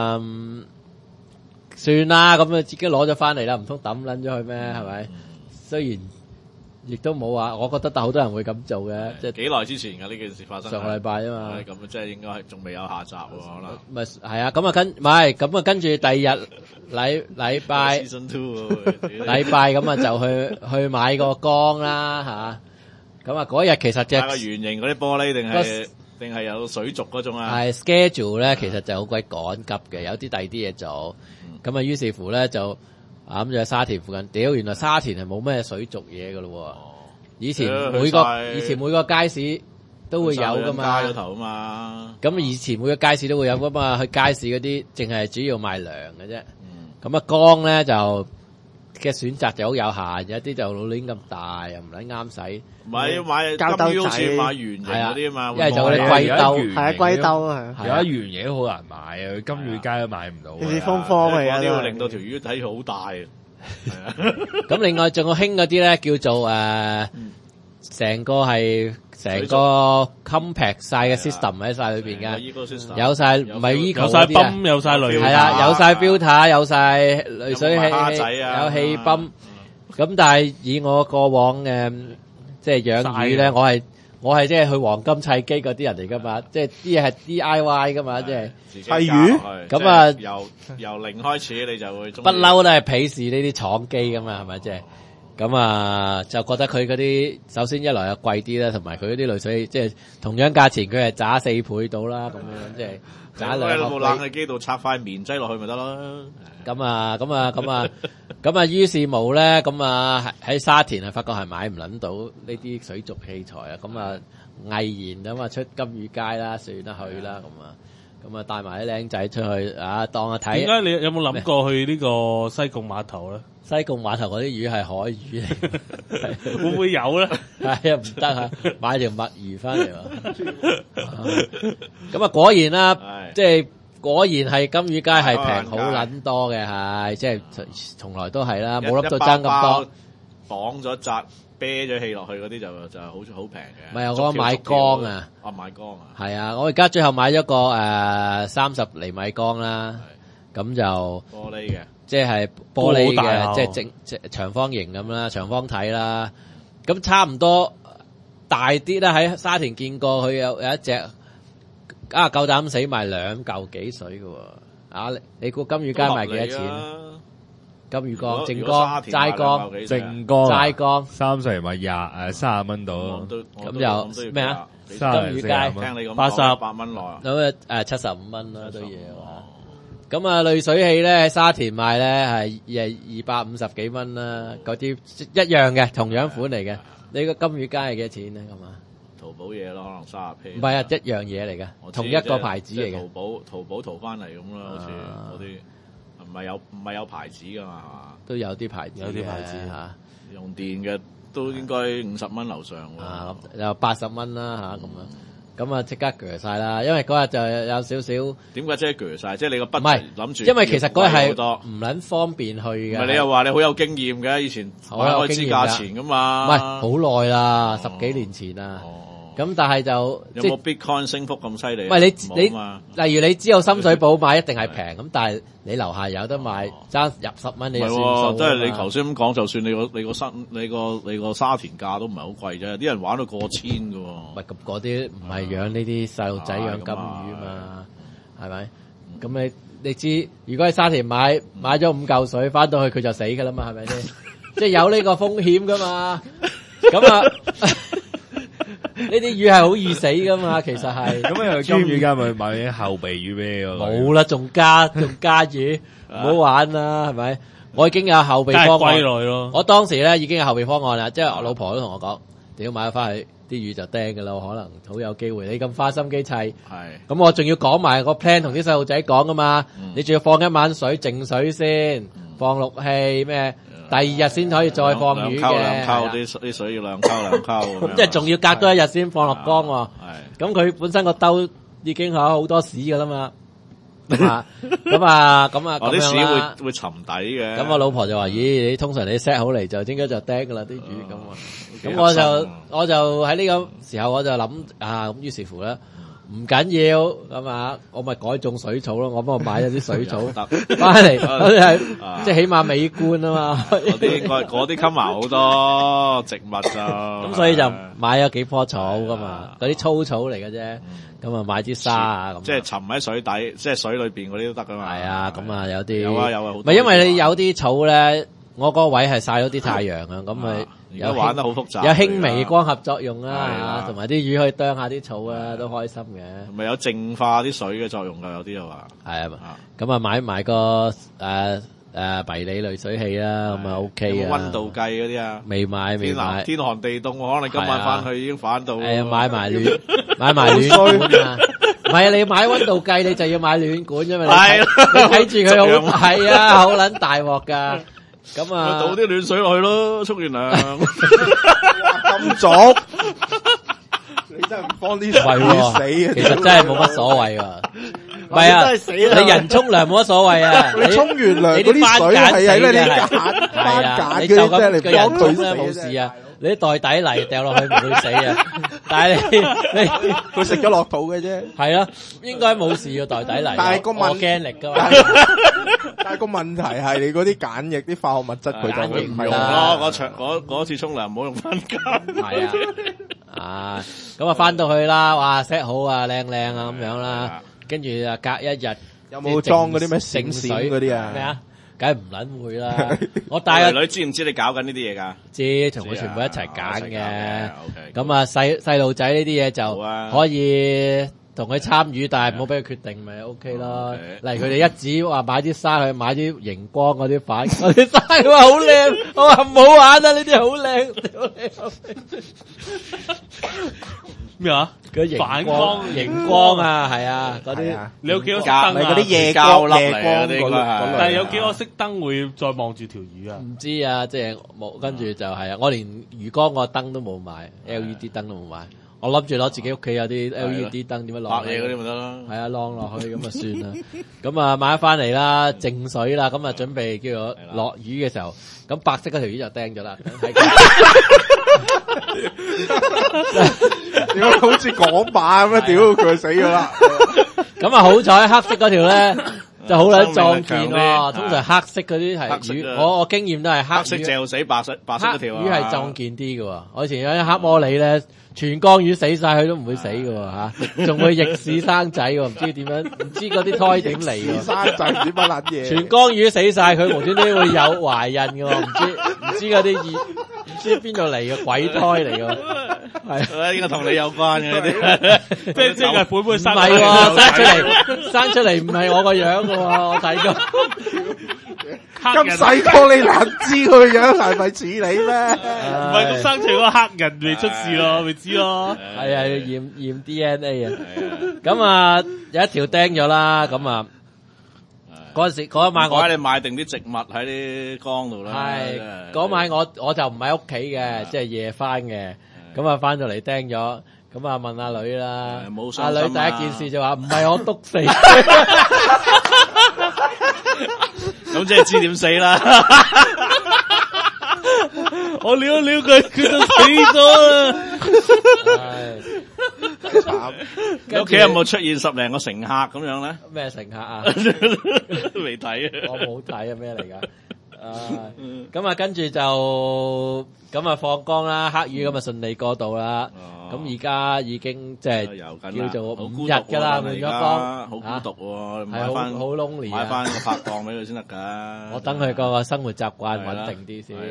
算啦，咁啊自己攞咗翻嚟啦，唔通抌撚咗佢咩？係咪？雖然亦都冇話，我覺得好多人會咁做嘅，即係幾耐之前㗎呢件事發生？ 上個禮拜啊嘛。 咁即係應該係仲未有下集喎，可能。 咪係啊，咁啊跟住第二日禮拜禮拜咁啊就去買個缸啦吓。咁啊嗰日其實買個圓形嗰啲玻璃定係有水族嗰種啊？ 係 schedule 咧，其實就好鬼趕急嘅，有啲第二啲嘢做。咁啊於是乎咧就。咁就喺沙田附近，屌！原來沙田係冇咩水族嘢噶咯。以前每個街市都會有噶嘛。街頭嘛。咁以前每個街市都會有噶嘛，去街市嗰啲淨係主要賣糧嘅啫。咁啊缸咧就嘅選擇就好有限，有啲就老鏈咁大，又唔撚啱使。買膠兜仔，買圓形嗰啲啊嘛。 因為就嗰啲龜兜， 係啊龜兜啊。 有一圓嘢都好難買啊，金魚街都買唔到。 好似方方嚟啊， 呢會令到條魚睇住好大啊。 咁另外仲有興嗰啲咧，叫做成個 compact 晒嘅 system 喺晒裏邊嘅，有晒唔係 eco 有晒泵，有晒濾， 係啦，有晒 filter，有晒濾水器，有氣泵。咁但係以我過往即係養魚咧，我係即係去黃金砌機嗰啲人嚟噶嘛，即係啲嘢係 DIY 噶嘛，即係砌魚。 咁啊， 由零開始你就會不嬲都係鄙視呢啲廠機噶嘛，係咪即係？咁啊，就覺得佢嗰啲首先一來又貴啲啦，同埋佢嗰啲濾水即係同樣價錢，佢係渣4倍到啦，咁樣即係渣兩個。喺部冷氣機度插塊棉擠落去咪得咯。咁啊，於是無咧，咁啊喺沙田發覺係買唔撚到呢啲水族器材啊，咁啊毅然咁啊出金魚街啦，算啦去啦，咁啊帶埋啲僆仔出去啊當下睇。 點解你有冇諗過去呢個西貢碼頭咧？ 西貢碼頭嗰啲魚係海魚嚟， 會唔會有咧？ 係啊，唔得啊，買條墨魚翻嚟喎。咁啊，果然啦，即係果然係金魚街係平好撚多嘅，係即係從來都係啦，冇諗到爭咁多。 綁咗紮啤咗氣落去嗰啲就好平嘅。 唔係我買缸啊， 買缸啊， 係啊，我而家最後買咗個30厘米缸啦，咁就玻璃嘅。 即係玻璃嘅，即係長方形咁啦，長方體啦。咁差唔多大啲啦。喺沙田見過佢有一隻夠膽死賣2嚿幾水嘅喎。你估金魚街賣幾多錢？金魚缸、正缸、齋缸、 正缸、 齋缸 30厘米30蚊到。 咁又咩啊？金魚街 88蚊內。 咁75蚊啦都要。咁啊，濾水器咧喺沙田賣咧係250幾蚊啦，嗰啲一樣嘅，同樣款嚟嘅。你個金魚街係幾多錢咧？咁啊， 淘寶嘢咯，可能30 P。 唔係啊，一樣嘢嚟嘅，同一個牌子嚟嘅。 淘寶淘翻嚟咁啦，好似嗰啲唔係有牌子噶嘛，係嘛？ 都有啲牌子， 有啲牌子嚇。 用電嘅都應該50蚊樓上喎。 有80蚊啦嚇咁樣。咁啊，即刻鋸晒啦！因為嗰日就有少少點解即係鋸晒？即係你個筆唔係諗住， 因為其實嗰日係唔撚方便去嘅。 唔係你又話你好有經驗嘅，以前買開知價錢噶嘛？ 唔係好耐啦，10幾年前啦。咁但係就有冇 Bitcoin 升幅咁犀利？ 唔係你例如你知道深水埗買一定係平咁，但係你樓下有得買爭入10蚊，你就算數。 即係你頭先咁講，就算你個沙田價都唔係好貴啫，啲人玩到過千㗎喎。 唔係咁嗰啲唔係養呢啲細路仔養金魚嘛，係咪？咁你知，如果喺沙田買咗5嚿水，翻到去佢就死噶啦嘛，係咪先？即係有呢個風險噶嘛。咁啊，呢啲魚係好易死噶嘛，其實係。 咁啊，金魚家咪買啲後備魚俾我。 冇啦，仲加魚，唔好玩啦，係咪？我已經有後備方案。 咯。 我當時咧已經有後備方案啦，即係我老婆都同我講，屌買咗翻去。啲魚就釘噶啦，可能好有機會。你咁花心機砌，咁我仲要講埋個 plan 同啲細路仔講噶嘛。你仲要放一晚水靜水先，放氯氣咩？第二日先可以再放魚嘅。 兩溝啲水要兩溝。 即係仲要隔多一日先放落缸喎。咁佢本身個兜已經有好多屎噶啦嘛。咁啊， 啲屎會沉底嘅。 咁我老婆就話：咦，你通常你 set 好嚟就應該就釘噶啦啲魚咁啊。咁我就喺呢個時候我就諗啊，咁於是乎咧唔緊要咁啊，我咪改種水草咯，我幫我買咗啲水草翻嚟，即係起碼美觀啊嘛。 嗰啲 cover 好多植物咋， 咁所以就買咗幾棵草噶嘛，嗰啲粗草嚟嘅啫。咁啊買啲沙啊，咁即係沉喺水底，即係水裏邊嗰啲都得噶嘛。 係啊，咁啊有啲有啊， 唔係因為你有啲草咧，我嗰個位係曬咗啲太陽啊，咁咪有玩得好複雜， 有輕微光合作用啦，同埋啲魚可以啄下啲草啊，都開心嘅。 咪有淨化啲水嘅作用噶，有啲又話。 係啊，咁啊買埋個迷你濾水器啦，咁啊 OK 啊。 溫度計嗰啲啊？ 未買。天寒地凍，可能今晚翻去已經反到。 係啊，買埋暖管啊。唔係啊，你買溫度計你就要買暖管，因為你睇住佢好係啊，好撚大鑊噶。咁啊， 倒啲暖水落去咯，沖完涼。 咁早，你真係唔放啲水死啊！ 其實真係冇乜所謂喎。唔係啊，你人沖涼冇乜所謂啊。 你沖完涼嗰啲水係喺你啲鹼你就咁個人沖咧冇事啊。你啲袋底泥掉落去唔會死啊，但係你佢食咗落肚嘅啫。 係啊，應該冇事嘅袋底泥。 但係個驚力噶嘛。 但係個問題係你嗰啲鹼液啲化學物質佢就唔用咯。嗰次沖涼唔好用番梘。 係啊，咁啊翻到去啦，哇 set 好啊，靚啊咁樣啦，跟住啊隔一日有冇裝嗰啲咩醒水嗰啲啊？ 咩啊？梗係唔撚會啦！我帶女知唔知你搞緊呢啲嘢㗎？ 知，同佢全部一齊揀嘅。咁啊細路仔呢啲嘢就可以同佢參與，但係唔好俾佢決定，咪 OK 咯。例如佢哋一指話買啲沙去買啲熒光嗰啲反嗰啲沙，佢話好靚，我話唔好玩啊！呢啲好靚，咩啊？嗰反光熒光啊，係啊，嗰啲你有幾多燈啊？ 嗰啲夜光嚟嗰啲， 但係有幾多熄燈會再望住條魚啊？ 唔知啊，即係冇，跟住就係啊，我連魚缸個燈都冇買 ，LED 燈都冇買。我諗住攞自己屋企有啲 LED 燈，點樣落嘢嗰啲咪得啦？ 係啊，晾落去咁啊算啦。咁啊買翻嚟啦，淨水啦，咁啊準備叫做落魚嘅時候，咁白色嗰條魚就釘咗啦。 點解好似港版咁啊？屌佢死咗啦！ 咁啊好彩黑色嗰條咧就好撚壯健喎。通常黑色嗰啲係魚，我經驗都係黑色嚼死白色嗰條魚係壯健啲嘅喎。我以前有啲黑魔鯉咧。全缸魚死晒佢都唔會死嘅吓，仲會逆市生仔喎，唔知點樣，唔知嗰啲胎點嚟嘅。 生仔唔知乜撚嘢。 全缸魚死晒佢，無端端會有懷孕嘅，唔知嗰啲唔知邊度嚟嘅鬼胎嚟嘅。 係，應該同你有關嘅啲， 即係本本生。 唔係喎，生出嚟唔係我個樣嘅喎，我睇過。 咁細個你難知佢個樣係咪似你咩？ 唔係咁生出個黑人未出事咯，咪知咯。 係啊，要驗 DNA 啊。咁啊，有一條釘咗啦。咁啊，嗰陣時嗰一晚我你買定啲植物喺啲缸度啦。 係嗰晚我就唔喺屋企嘅，即係夜翻嘅。咁啊，翻到嚟釘咗。咁啊，問阿女啦。阿女第一件事就話：唔係我篤死。 咁即係知點死啦！ 我撩一撩佢，佢就死咗啦。 慘！ 你屋企有冇出現10零個乘客咁樣咧？ 咩乘客啊？ 未睇啊！ 我冇睇啊！咩嚟噶？咁啊，跟住就咁啊放光啦，黑魚咁啊順利過渡啦。 咁而家已經即係叫做5日㗎啦，換咗缸， 好孤獨喎， 係好 lonely 買翻個拍檔俾佢先得㗎。 我等佢個生活習慣穩定啲先。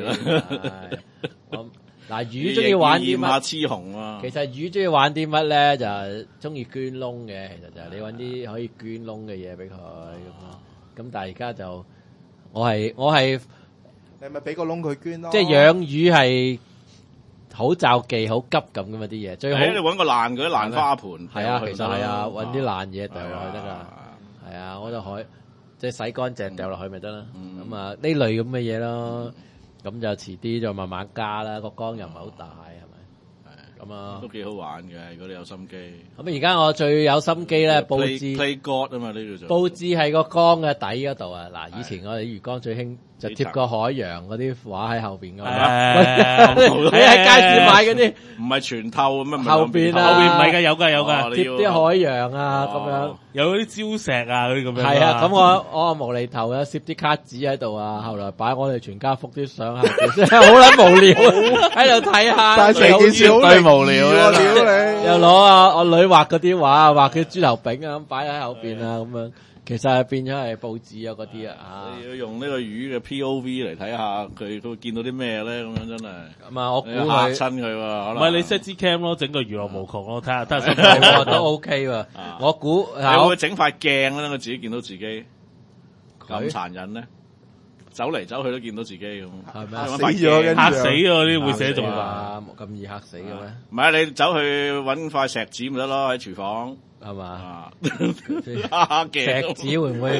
嗱，魚中意玩啲乜？ 雌雄啊！ 其實魚中意玩啲乜咧，就係中意捐窿嘅。其實就係你揾啲可以捐窿嘅嘢俾佢咁咯。咁但係而家就我係你咪俾個窿佢捐咯。 即係養魚係好就忌好急咁噶嘛啲嘢，最好你揾個爛嗰啲爛花盆。 係啊，其實係啊，揾啲爛嘢掉落去得㗎。係啊，我就可即係洗乾淨掉落去咪得啦。咁啊呢類咁嘅嘢咯。咁就遲啲就慢慢加啦，個缸又唔係好大，係咪？咁啊， 都幾好玩嘅，如果你有心機。 咁而家我最有心機咧，佈置 play God 啊嘛，呢度佈置係個缸嘅底嗰度啊！嗱，以前我哋魚缸最興就貼個海洋嗰啲畫喺後邊㗎嘛。你喺街市買嗰啲唔係全透咁啊？ 後邊啊， 後邊唔係㗎，有㗎， 貼啲海洋啊咁樣。 有嗰啲礁石啊嗰啲咁樣。 係啊，咁我無厘頭啊，攝啲卡紙喺度啊，後來擺我哋全家福啲相喺度，真係好撚無聊，喺度睇下。 但係成件事好無聊啊！ 屌你， 又攞我女畫嗰啲畫，畫佢豬頭餅啊，咁擺喺後邊啊，咁樣。其實係變咗係佈置啊嗰啲啊。 你要用呢個魚嘅 POV 嚟睇下，佢會見到啲咩咧？咁樣真係。 咁啊，我估佢嚇親佢喎。 唔係你 set 支 cam 咯，整個娛樂無窮咯，睇下係都 OK 喎。我估你會唔會整塊鏡咧？佢自己見到自己咁殘忍咧？走嚟走去都見到自己咁， 係咩？ 死咗嚇死咗啲會寫中啊！咁易嚇死嘅咩？ 唔係你走去揾塊石子咪得咯，喺廚房係嘛？ 石子會唔會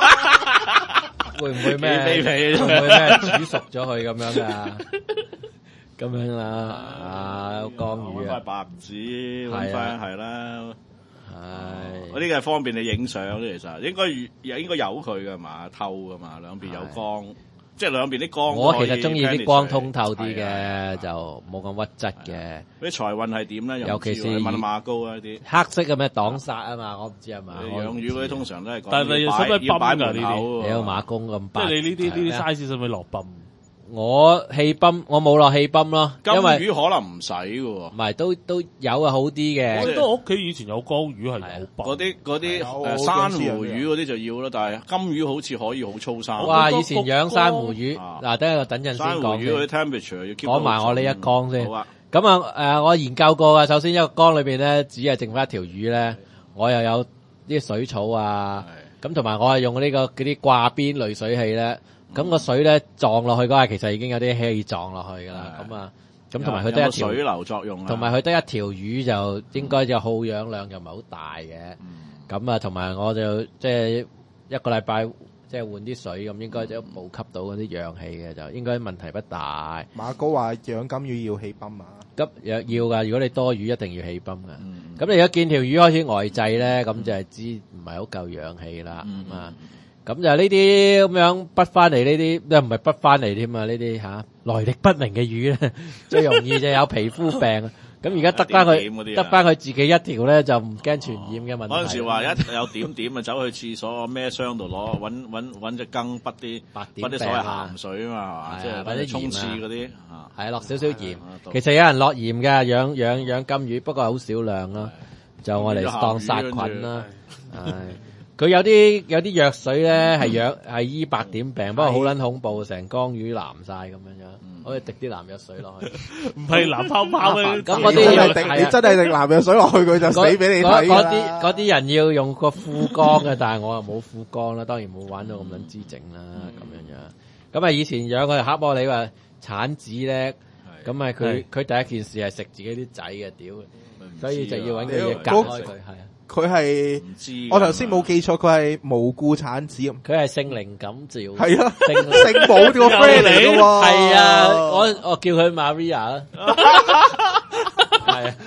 咩？會唔會咩煮熟咗佢咁樣噶？咁樣啦，啊江魚啊， 揾塊白紙，揾塊係啦。 係， 嗰啲嘅方便你影相咧，其實應該有佢噶嘛，透噶嘛，兩邊有光，即係兩邊啲光。 我其實中意啲光通透啲嘅，就冇咁屈質嘅。 嗰啲財運係點咧？ 尤其是問馬高啊啲黑色嘅咩擋煞啊嘛，我唔知係嘛。 養魚嗰啲通常都係講， 但係你使唔使泵㗎呢啲？ 你有馬公咁即係你呢啲 size 使唔使落泵？ 我氣泵，我冇落氣泵咯， 金因為魚可能唔使嘅喎。唔係都有啊，好啲嘅。 我覺得屋企以前有江魚係有泵。 嗰啲珊瑚魚嗰啲就要啦，但係金魚好似可以好粗生。 哇！以前養珊瑚魚，嗱，等陣先講。 珊瑚魚嗰啲 temperature 要 keep 講埋我呢一缸先。 好啊。 咁啊，我研究過啊。首先一個缸裏邊咧，只係剩翻一條魚咧，我又有啲水草啊，咁同埋我係用呢嗰啲掛邊濾水器咧。咁個水咧撞落去嗰下，其實已經有啲氣撞落去噶啦。咁啊，咁同埋佢得一條水流作用， 同埋佢得一條魚就應該就耗氧量又唔係好大嘅。咁啊，同埋我就即係一個禮拜即係換啲水，咁應該就補給到嗰啲氧氣嘅，就應該問題不大。 馬哥話養金魚要氣泵啊， 咁要噶，如果你多魚一定要氣泵噶。咁你而家見條魚開始呆滯咧，咁就係知唔係好夠氧氣啦。咁就呢啲咁樣畢翻嚟呢啲，都唔係畢翻嚟添啊！呢啲來歷不明嘅魚咧，最容易就有皮膚病。咁而家得翻佢自己一條咧，就唔驚傳染嘅問題。 嗰陣時話一有點點啊，走去廁所孭箱度攞揾隻羹筆啲所謂鹹水啊嘛，即係或者沖廁嗰啲係落少少鹽。其實有人落鹽㗎，養金魚，不過好少量咯，就我嚟當殺菌啦。佢有啲藥水咧係醫白點病，不過好撚恐怖，成缸魚藍晒咁樣，可以滴啲藍藥水落去， 唔係藍泡泡咩？ 咁嗰啲你真係滴藍藥水落去，佢就死俾你睇啦。 嗰啲人要用個副缸嘅，但係我又冇副缸啦，當然冇玩到咁撚姿整啦，咁樣。咁啊，以前養佢黑玻璃話產子咧，咁啊佢第一件事係食自己啲仔嘅屌，所以就要揾啲嘢隔開佢，係啊。 佢係，我頭先冇記錯，佢係無故產子， 佢係姓靈感召， 係啊，姓寶呢個 friend 嚟嘅喎， 係啊，我叫佢 Maria 啦，係啊，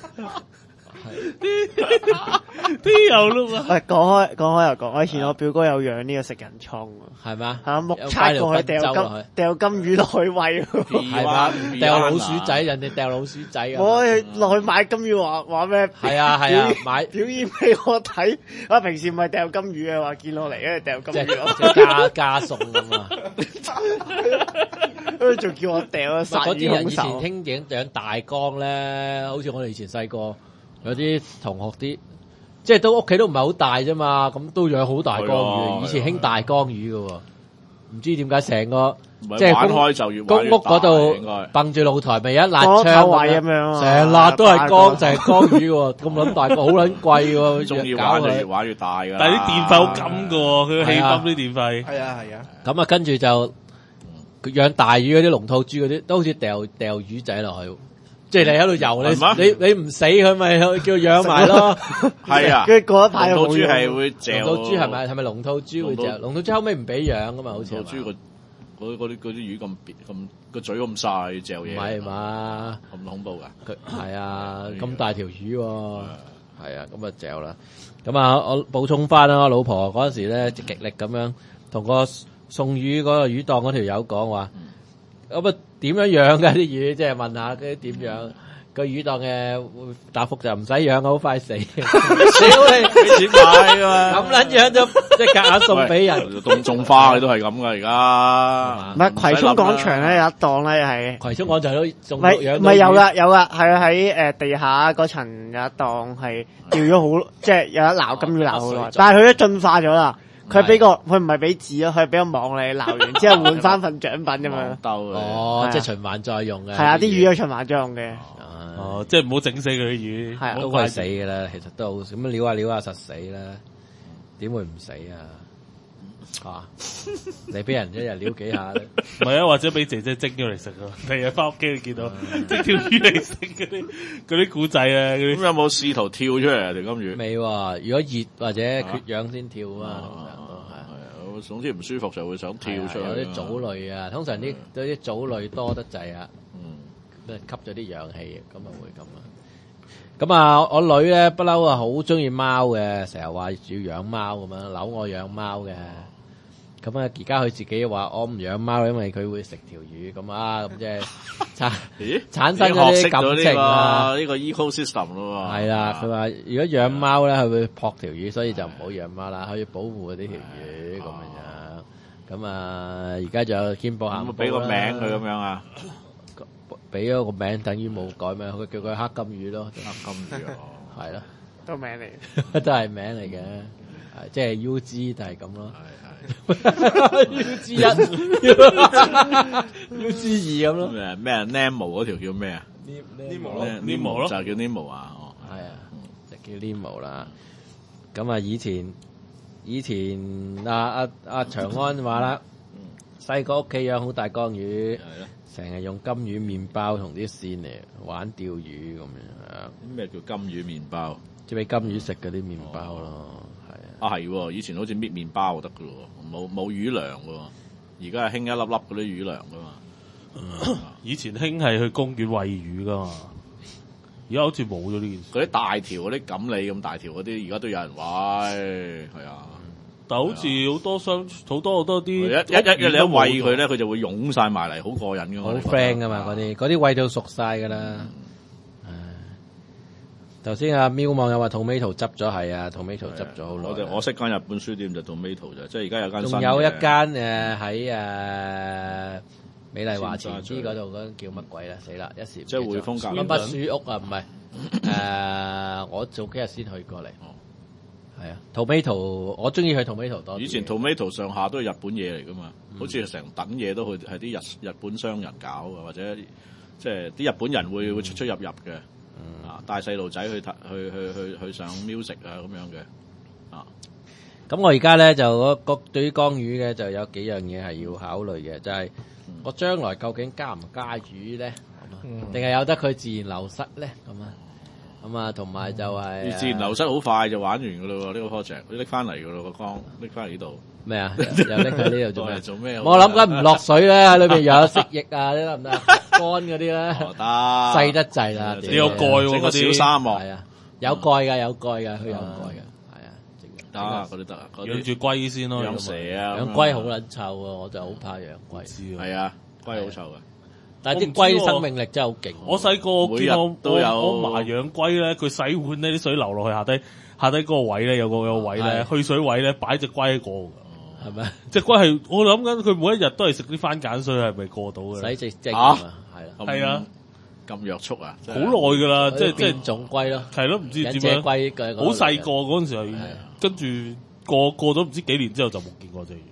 啲有碌啊！ 喂，講開又講，以前我表哥有養呢個食人倉喎， 係嘛？ 目測過去掉金魚落去餵， 係嘛？掉老鼠仔，人哋掉老鼠仔啊！ 我落去買金魚話咩？ 係啊，買表演俾我睇。我平時唔係掉金魚嘅話，見落嚟跟住掉金魚， 即係加餸咁啊！ 佢仲叫我掉啊！ 嗰啲人以前興養大缸咧，好似我哋以前細個有啲同學啲，即係都屋企都唔係好大啫嘛，咁都養好大缸魚。以前興大缸魚嘅喎，唔知點解成個即係公屋嗰度掟住露台，咪一辣窗咁樣， 成辣都係缸，就係缸魚喎，咁撚大個，好撚貴喎， 仲要玩就越玩越大㗎。 但係啲電費好金㗎喎，佢氣金啲電費。 係啊。 咁啊，跟住就養大魚嗰啲龍吐珠嗰啲，都好似掉魚仔落去，即係你喺度游，你唔死佢咪叫養埋咯。 係啊， 跟住過一排龍吐珠係會嚼。 龍吐珠係咪龍吐珠會嚼？龍吐珠後尾唔俾養噶嘛，好似。 龍吐珠嗰啲魚咁個嘴咁細，嚼嘢。 唔係嘛？ 咁恐怖㗎。 係啊，咁大條魚喎。係啊，咁啊嚼啦。咁啊，我補充翻啦，我老婆嗰陣時咧極力咁樣同個送魚嗰個魚檔嗰條友講話，咁啊點樣養㗎啲魚？即係問下佢點養。個魚檔嘅答覆就唔使養，好快死。少你俾錢買㗎嘛。 咁撚養咗，即係夾硬送俾人。 種花嘅都係咁㗎，而家。 唔係葵涌廣場咧有一檔咧係。 葵涌廣場都仲唔係有㗎，係喺地下嗰層有一檔係釣咗好，即係有得撈金魚撈好耐，但係佢都進化咗啦。佢唔係俾紙咯，佢係俾個網你撈完之後換翻份獎品咁樣。 哦，即係循環再用嘅。 係啊，啲魚有循環再用嘅。 哦，即係唔好整死佢啲魚， 係都係死㗎啦。其實都好咁撩下實死啦，點會唔死啊？你俾人一日撩幾下咧？ 唔係啊，或者俾姐姐蒸咗嚟食咯。第日翻屋企你見到整條魚嚟食嗰啲古仔啊，咁有冇試圖跳出嚟啊條金魚？ 未喎，如果熱或者缺氧先跳啊。 係總之唔舒服就會想跳出嚟。 有啲藻類啊，通常啲藻類多得滯啊。吸咗啲氧氣，咁啊會咁啊。咁啊，我女咧不嬲啊，好中意貓嘅，成日話要養貓咁樣，扭我養貓嘅。咁啊，而家佢自己話我唔養貓，因為佢會食條魚咁啊，咁即係產生咗啲感情啊。 呢個 ecosystem 咯。 係啦，佢話如果養貓咧，佢會撲條魚，所以就唔好養貓啦，可以保護呢條魚咁樣。咁啊，而家就見步行步啦。 俾個名佢咁樣啊？ 俾咗個名，等於冇改名，佢叫佢黑金魚咯。 黑金魚係咯， 都名嚟， 都係名嚟嘅，即係 UG 就係咁咯。UG 1 UG 2咁咯。 咩 Nemo 嗰條叫咩啊 ？Nemo 咯， 就叫 Nemo 啊。 係啊，就叫 Nemo 啦。咁啊，以前阿長安話啦，細個屋企養好大缸魚。成日用金魚麵包同啲線嚟玩釣魚咁樣。 咩叫金魚麵包？ 即係俾金魚食嗰啲麵包咯，係啊。 係，以前好似搣麵包就得噶咯，冇魚糧噶。而家係興一粒粒嗰啲魚糧噶嘛。 以前興係去公園餵魚噶嘛，而家好似冇咗呢件事。 嗰啲大條嗰啲錦鯉咁大條嗰啲，而家都有人餵，係啊。 但好似好多啲一你一餵佢咧，佢就會湧晒埋嚟，好過癮噶嘛， 好 friend 噶嘛，嗰啲餵到熟晒噶啦。頭先阿喵網友話 Tomato 執咗，係啊 Tomato 執咗好耐。 我識間日本書店就 Tomato 啫，即係而家有間新嘅。 仲有一間喺美麗華前啲嗰度嗰間叫乜鬼啦？死啦！一時即係匯豐隔乜書屋啊？唔係我早幾日先去過嚟。係啊 ，Tomato 我中意去 Tomato 多。 以前 Tomato 上下都係日本嘢嚟噶嘛，好似成等嘢都係啲日本商人搞嘅，或者即係啲日本人會出入嘅，帶細路仔去上 music 啊咁樣嘅， 咁我而家咧就對於江魚嘅就有幾樣嘢係要考慮嘅，就係我將來究竟加唔加魚咧，定係由得佢自然流失咧咁啊，同埋就係自然流失好快就玩完噶咯喎，呢個 project 拎翻嚟噶咯個缸，拎翻嚟呢度咩啊？又拎佢呢度做咩？ 做咩？ 我諗緊唔落水咧，喺裏邊又有蜥蜴啊，你得唔得？乾嗰啲咧， 得細得滯啦。 你有蓋喎， 整個小沙漠係啊，有蓋㗎，佢有蓋㗎，係啊， 得嗰啲得。 養住龜先咯， 養蛇啊， 養龜好撚臭啊，我就好怕養龜。 係啊，龜好臭嘅。 但係啲龜生命力真係好勁。 我細個見都有我嫲養龜咧，佢洗碗咧啲水流落去下低嗰個位咧有個位咧去水位咧擺隻龜喺個。 係咪？ 隻龜係我諗緊，佢每一日都係食啲番鹼水，係咪過到嘅？ 洗隻精啊，係啦， 係啊， 咁約束啊， 好耐㗎啦，即係變種龜咯， 係咯，唔知點忍者樣， 龜嘅好細個嗰陣時候，跟住過咗唔知幾年之後就冇見過隻魚。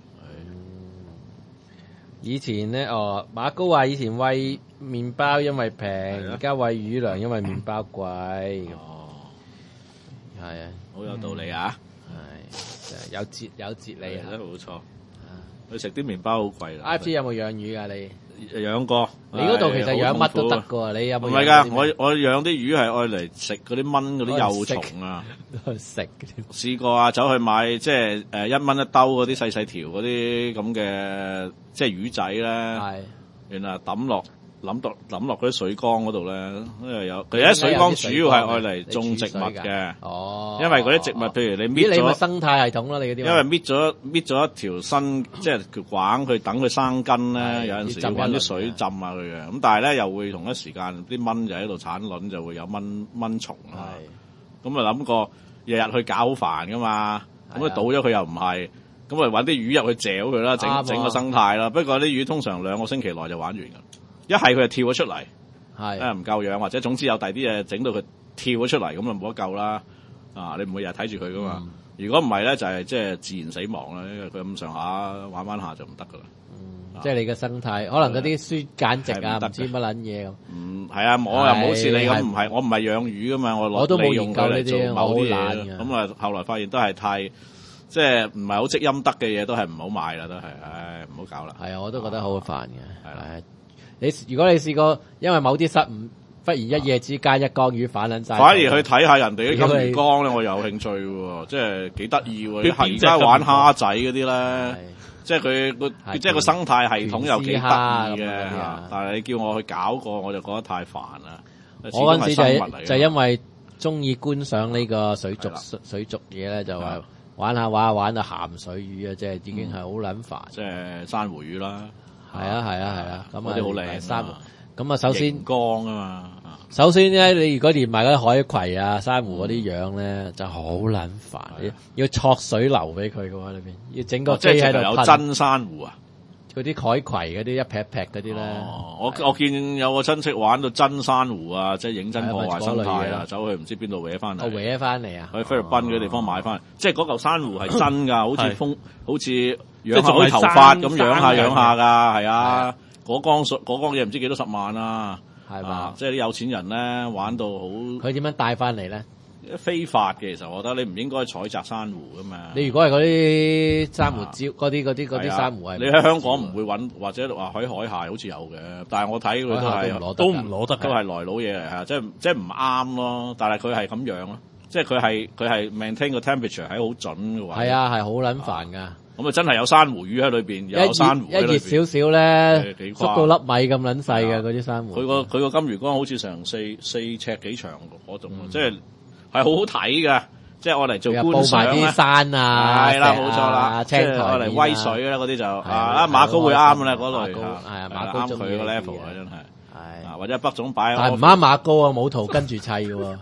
以前咧，馬高話以前餵麵包因為平，而家餵魚糧因為麵包貴。 哦， 係啊， 好有道理啊， 係有哲理啊， 冇錯。佢食啲麵包好貴啦。 IP 有冇養魚啊？你養過？ 你嗰度其實養乜都得㗎喎，你有冇？ 唔係㗎，我養啲魚係愛嚟食嗰啲蚊嗰啲幼蟲啊， 食。 試過啊，走去買即係1蚊一兜嗰啲細細條嗰啲咁嘅即係魚仔咧，原來抌落嗰啲水缸嗰度咧，因為有其實水缸主要係愛嚟種植物嘅。哦，因為嗰啲植物譬如你搣咗， 你咪生態系統咯，你嗰啲。因為搣咗一條新即係條管，佢等佢生根咧，有陣時要揾啲水浸下佢嘅。咁但係咧又會同一時間啲蚊就喺度產卵，就會有蚊蟲啦。咁啊諗過日日去搞好煩噶嘛，咁啊倒咗佢又唔係，咁啊揾啲魚入去嚼佢啦，整個生態啦。不過啲魚通常2個星期內就玩完㗎。一係佢就跳咗出嚟，係唔夠養，或者總之有第啲嘢整到佢跳咗出嚟，咁就冇得救啦。啊，你唔會日日睇住佢噶嘛？如果唔係咧，就係即係自然死亡啦。因為佢咁上下玩下就唔得噶啦。 即係你嘅生態，可能嗰啲酸鹼值啊，唔知乜撚嘢咁。 係啊，我又冇似你咁，唔係我唔係養魚噶嘛， 我都冇研究呢啲， 某啲嘢。咁啊，後來發現都係太即係唔係好積陰德嘅嘢，都係唔好買啦，都係，唉，唔好搞啦。 係啊，我都覺得好煩嘅，係啦。如果你試過因為某啲失誤，忽然一夜之間一缸魚反撚晒， 反而去睇下人哋啲金魚缸咧，我有興趣喎，即係幾得意喎！而家玩蝦仔嗰啲咧，即係佢即係個生態系統又幾得意嘅，但係你叫我去搞過，我就覺得太煩啦。 我嗰陣時就因為中意觀賞呢個水族嘢咧，就話玩下玩到鹹水魚啊，即係已經係好撚煩， 即係珊瑚魚啦。 係啊，咁嗰啲好靚珊瑚。咁啊，首先光啊嘛。 首先咧，你如果連埋嗰啲海葵啊、珊瑚嗰啲樣咧，就好撚煩。要戳水流俾佢嘅話，裏邊要整個機喺度噴。 有真珊瑚啊？ 嗰啲海葵嗰啲一劈一劈嗰啲咧。 我見有個親戚玩到真珊瑚啊，即係認真破壞生態啊，走去唔知邊度搲翻嚟。 搲翻嚟啊！ 去菲律賓嗰啲地方買翻嚟，即係嗰嚿珊瑚係真㗎，好似養下啲頭髮咁養下㗎，係啊！嗰缸嘢唔知幾多10萬啊，係嘛？即係啲有錢人咧玩到好。佢點樣帶翻嚟咧？ 非法嘅，其實我覺得你唔應該採摘珊瑚㗎嘛。 你如果係嗰啲珊瑚礁，嗰啲珊瑚係你喺香港唔會揾，或者話喺海蟹好似有嘅，但係我睇佢都唔攞得， 都係來佬嘢嚟嚇，即係唔啱咯。但係佢係咁樣咯，即係佢係 maintain 個 temperature 喺好準嘅位。 係啊，係好撚煩㗎。 咁啊，真係有珊瑚魚喺裏邊，有珊瑚喺裏邊。 一熱少少咧，縮到粒米咁撚細嘅嗰啲珊瑚。 佢個金魚缸好似成4尺幾長嗰種，即係好好睇㗎。即係我嚟做觀賞咧。 啲山啊， 係啦，冇錯啦，即係我嚟威水啦嗰啲就馬高會啱嘅啦嗰類。係啊，馬高啱佢個 level 啊，真係。係或者北總擺。 但係唔啱馬高啊，冇圖跟住砌嘅喎。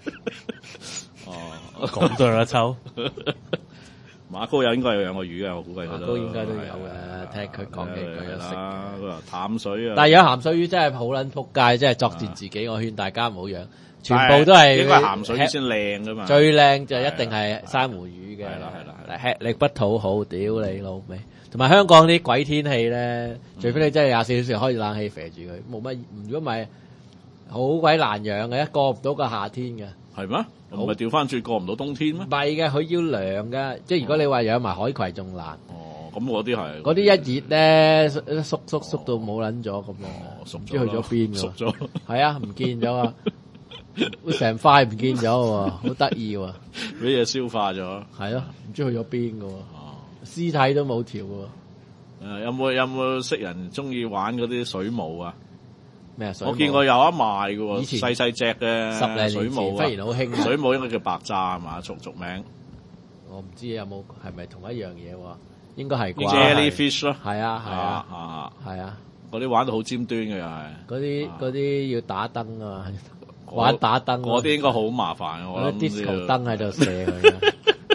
哦， 講對啦，抽。 馬高有應該有養過魚嘅，我估計佢都應該都有嘅。聽佢講幾句就識。 佢話淡水啊， 但係有鹹水魚真係好撚撲街，即係作賤自己。我勸大家唔好養，全部都係應該鹹水魚先靚噶嘛。 最靚就一定係珊瑚魚嘅。 係啦， 吃力不討好，屌你老味。同埋香港啲鬼天氣咧，除非你真係24小時開住冷氣肥住佢，冇乜。如果唔係，好鬼難養嘅，過唔到個夏天嘅。 係咩？唔係調翻轉過唔到冬天咩？ 唔係嘅，佢要涼嘅，即係如果你話養埋海葵仲難。 哦，咁嗰啲係。 嗰啲一熱咧，縮到冇撚咗咁咯。 熟咗。 唔知去咗邊㗎？ 熟咗。 係啊，唔見咗啊！會成塊唔見咗喎，好得意喎。 俾嘢消化咗。 係咯，唔知去咗邊㗎喎。屍體都冇條喎。 有冇識人中意玩嗰啲水母啊？ 咩啊？ 我見過有一賣嘅喎， 以前細隻嘅 10零水母， 忽然好興。 水母應該叫白炸係嘛？俗名。 我唔知有冇係咪同一樣嘢喎？應該係啩。 Jellyfish 咯。 係啊。 嗰啲玩到好尖端嘅又係。 嗰啲要打燈啊嘛，玩打燈。 嗰啲應該好麻煩嘅，我諗。 disco 燈喺度射佢。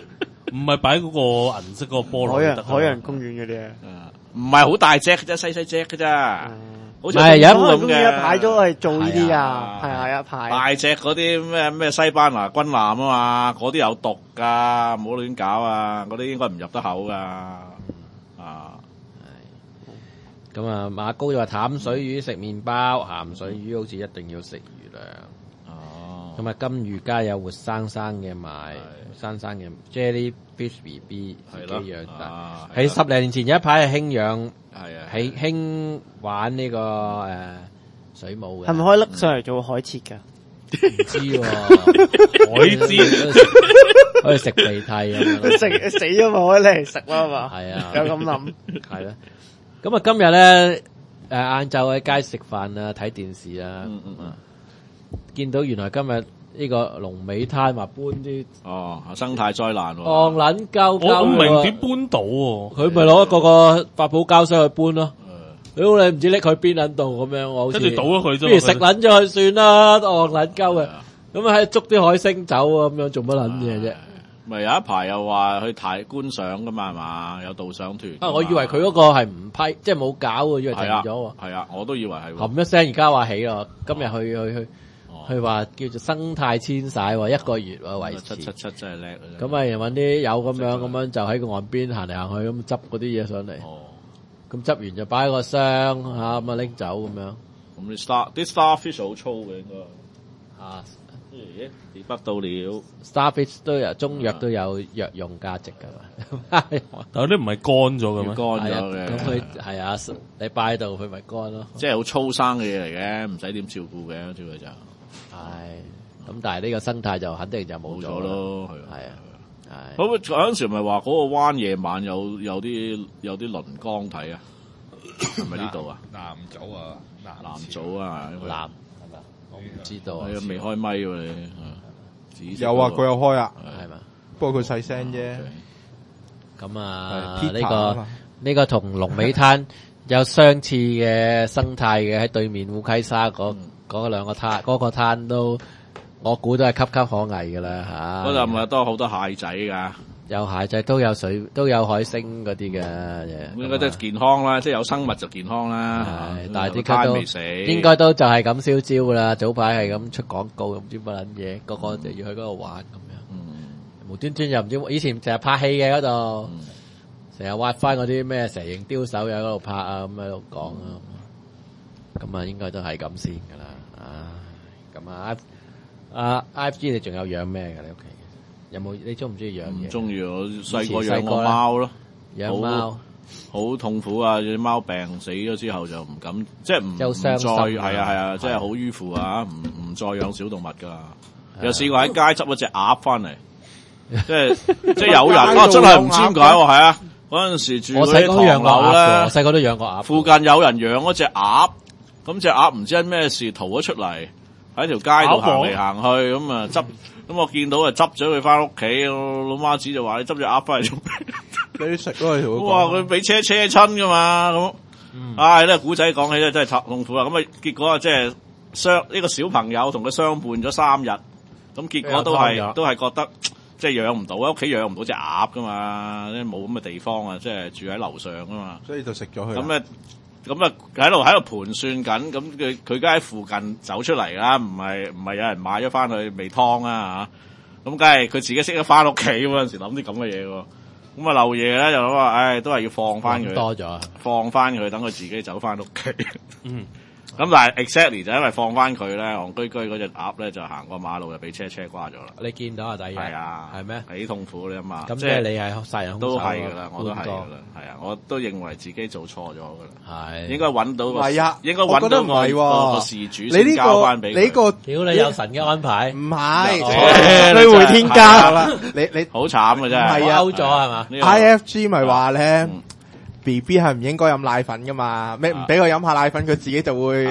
唔係擺嗰個銀色嗰個菠蘿海洋公園嗰啲啊， 唔係好大隻嘅啫，細細隻嘅咋。好似係有一海洋公園嘅一排都係做呢啲啊，係啊一排。 大隻嗰啲咩西班牙軍艦啊嘛，嗰啲有毒噶，唔好亂搞啊！嗰啲應該唔入得口噶。啊， 咁啊，馬高就話淡水魚食麵包，鹹水魚好似一定要食魚糧。 哦， 咁啊，金魚街有活生生嘅賣，生生嘅 Jelly Fish BB 自己養大。喺10零年前有一排係興養，係興玩呢個水母嘅。 係咪可以拎上嚟做海蜇㗎？ 唔知喎， 海蜇可以食鼻涕咁。 食死咗咪可以嚟食啦嘛？ 係啊， 有咁諗。 係啦。咁啊，今日咧晏晝喺街食飯啊，睇電視啊，見到原來今日呢個龍尾灘話搬啲生態災難喎， 戇撚鳩， 我唔明點搬到喎， 佢咪攞個發泡膠箱去搬咯。屌你唔知拎去邊撚度咁樣，我好似跟住倒咗佢啫， 不如食撚咗佢算啦，戇撚鳩嘅。咁啊喺捉啲海星走啊，咁樣做乜撚嘢啫？ 咪有一排又話去睇觀賞噶嘛，係嘛？有導賞團。 我以為佢嗰個係唔批，即係冇搞喎，以為停咗喎。 係啊，我都以為係。 冚一聲，而家話起咯。今日去話叫做生態遷徙喎，1個月喎維持。 777真係叻。 咁啊，揾啲友咁樣就喺個岸邊行嚟行去咁執嗰啲嘢上嚟。咁執完就擺喺個箱嚇，咁啊拎走咁樣。 咁啲 starfish 好粗嘅應該。跌不到了 ，starfish 都有中藥都有藥用價值㗎嘛。 但啲唔係乾咗嘅咩？ 乾咗嘅。 咁佢係啊，你擺喺度佢咪乾咯。 即係好粗生嘅嘢嚟嘅，唔使點照顧嘅，主要就係。咁但係呢個生態就肯定就冇咗咯。 係啊。 係。咁嗰陣時咪話嗰個灣夜晚有啲鱗缸睇啊？係咪呢度啊？ 南組啊， 南組啊， 南。我唔知道啊， 未開咪喎你， 有啊，佢有開啊， 係嘛？ 不過佢細聲啫。 咁啊，呢個同龍尾灘有相似嘅生態嘅，喺對面烏溪沙嗰兩個灘，嗰個灘都我估都係岌岌可危噶啦嚇。 嗰度咪都好多蟹仔㗎。 有蟹仔都有水，都有海星嗰啲嘅。 應該都係健康啦，即係有生物就健康啦。 係，但係啲卡都應該都就係咁燒焦噶啦。早排係咁出廣告，唔知乜撚嘢，個個就要去嗰度玩咁樣。無端端又唔知，以前成日拍戲嘅嗰度，成日挖翻嗰啲咩蛇形刁手又喺嗰度拍啊，咁喺度講啊。咁啊，應該都係咁先噶啦。咁啊，IFG 你仲有養咩㗎？你屋企？有冇你中唔中意養嘢？ 唔中意，我細個養過貓咯， 養貓好痛苦啊！啲貓病死咗之後就唔敢，即係唔再係啊，即係好迂腐啊！唔再養小動物噶。有試過喺街執咗隻鴨翻嚟，即係有人真係唔知點解喎，係啊！嗰陣時住嗰啲唐樓咧， 我細個都養過鴨。 附近有人養嗰隻鴨，咁隻鴨唔知因咩事逃咗出嚟，喺條街度行嚟行去，咁啊執。咁我見到啊，執咗佢翻屋企，我老媽子就話：你執隻鴨翻嚟做咩？ 俾你食咯，佢哇！佢俾車親噶嘛，咁，呢個古仔講起咧真係痛苦啊！咁啊，結果啊，即係呢個小朋友同佢相伴咗3日，咁結果都係覺得即係養唔到，喺屋企養唔到隻鴨噶嘛，冇咁嘅地方啊，即係住喺樓上噶嘛， 所以就食咗佢。 咁啊喺度盤算緊，咁佢梗喺附近走出嚟啦，唔係有人買咗翻去未劏啊嚇，咁梗係佢自己識得翻屋企嗰陣時諗啲咁嘅嘢喎，咁啊漏夜咧就諗話，都係要放翻佢， 多咗， 放翻佢，等佢自己走翻屋企。咁但係 exactly 就因為放翻佢咧，戇居居嗰隻鴨咧就行過馬路就俾車瓜咗啦。 你見到啊？第二日係啊， 係咩？ 幾痛苦你諗下。 咁即係你係殺人兇手都係噶啦，我都係噶啦，係啊，我都認為自己做錯咗噶啦。係應該揾到個，應該揾到個事主先交翻俾佢。 你個屌你有神嘅安排， 唔係你回天家啦！ 你好慘嘅真係， 係啊，勾咗係嘛 ？IFG 咪話咧。BB 係唔應該飲奶粉噶嘛？咩唔俾佢飲下奶粉，佢自己就會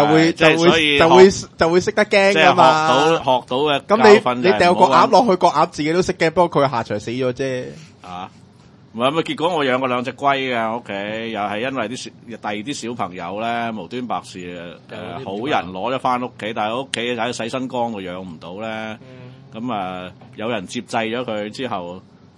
識得驚噶嘛？ 學到嘅。 咁你掉個鴨落去，個鴨自己都識驚，不過佢下場死咗啫。 唔係結果我養過2隻龜嘅屋企，又係因為第二啲小朋友咧無端白事好人攞咗翻屋企，但係屋企喺洗身缸度養唔到咧，咁有人接濟咗佢之後。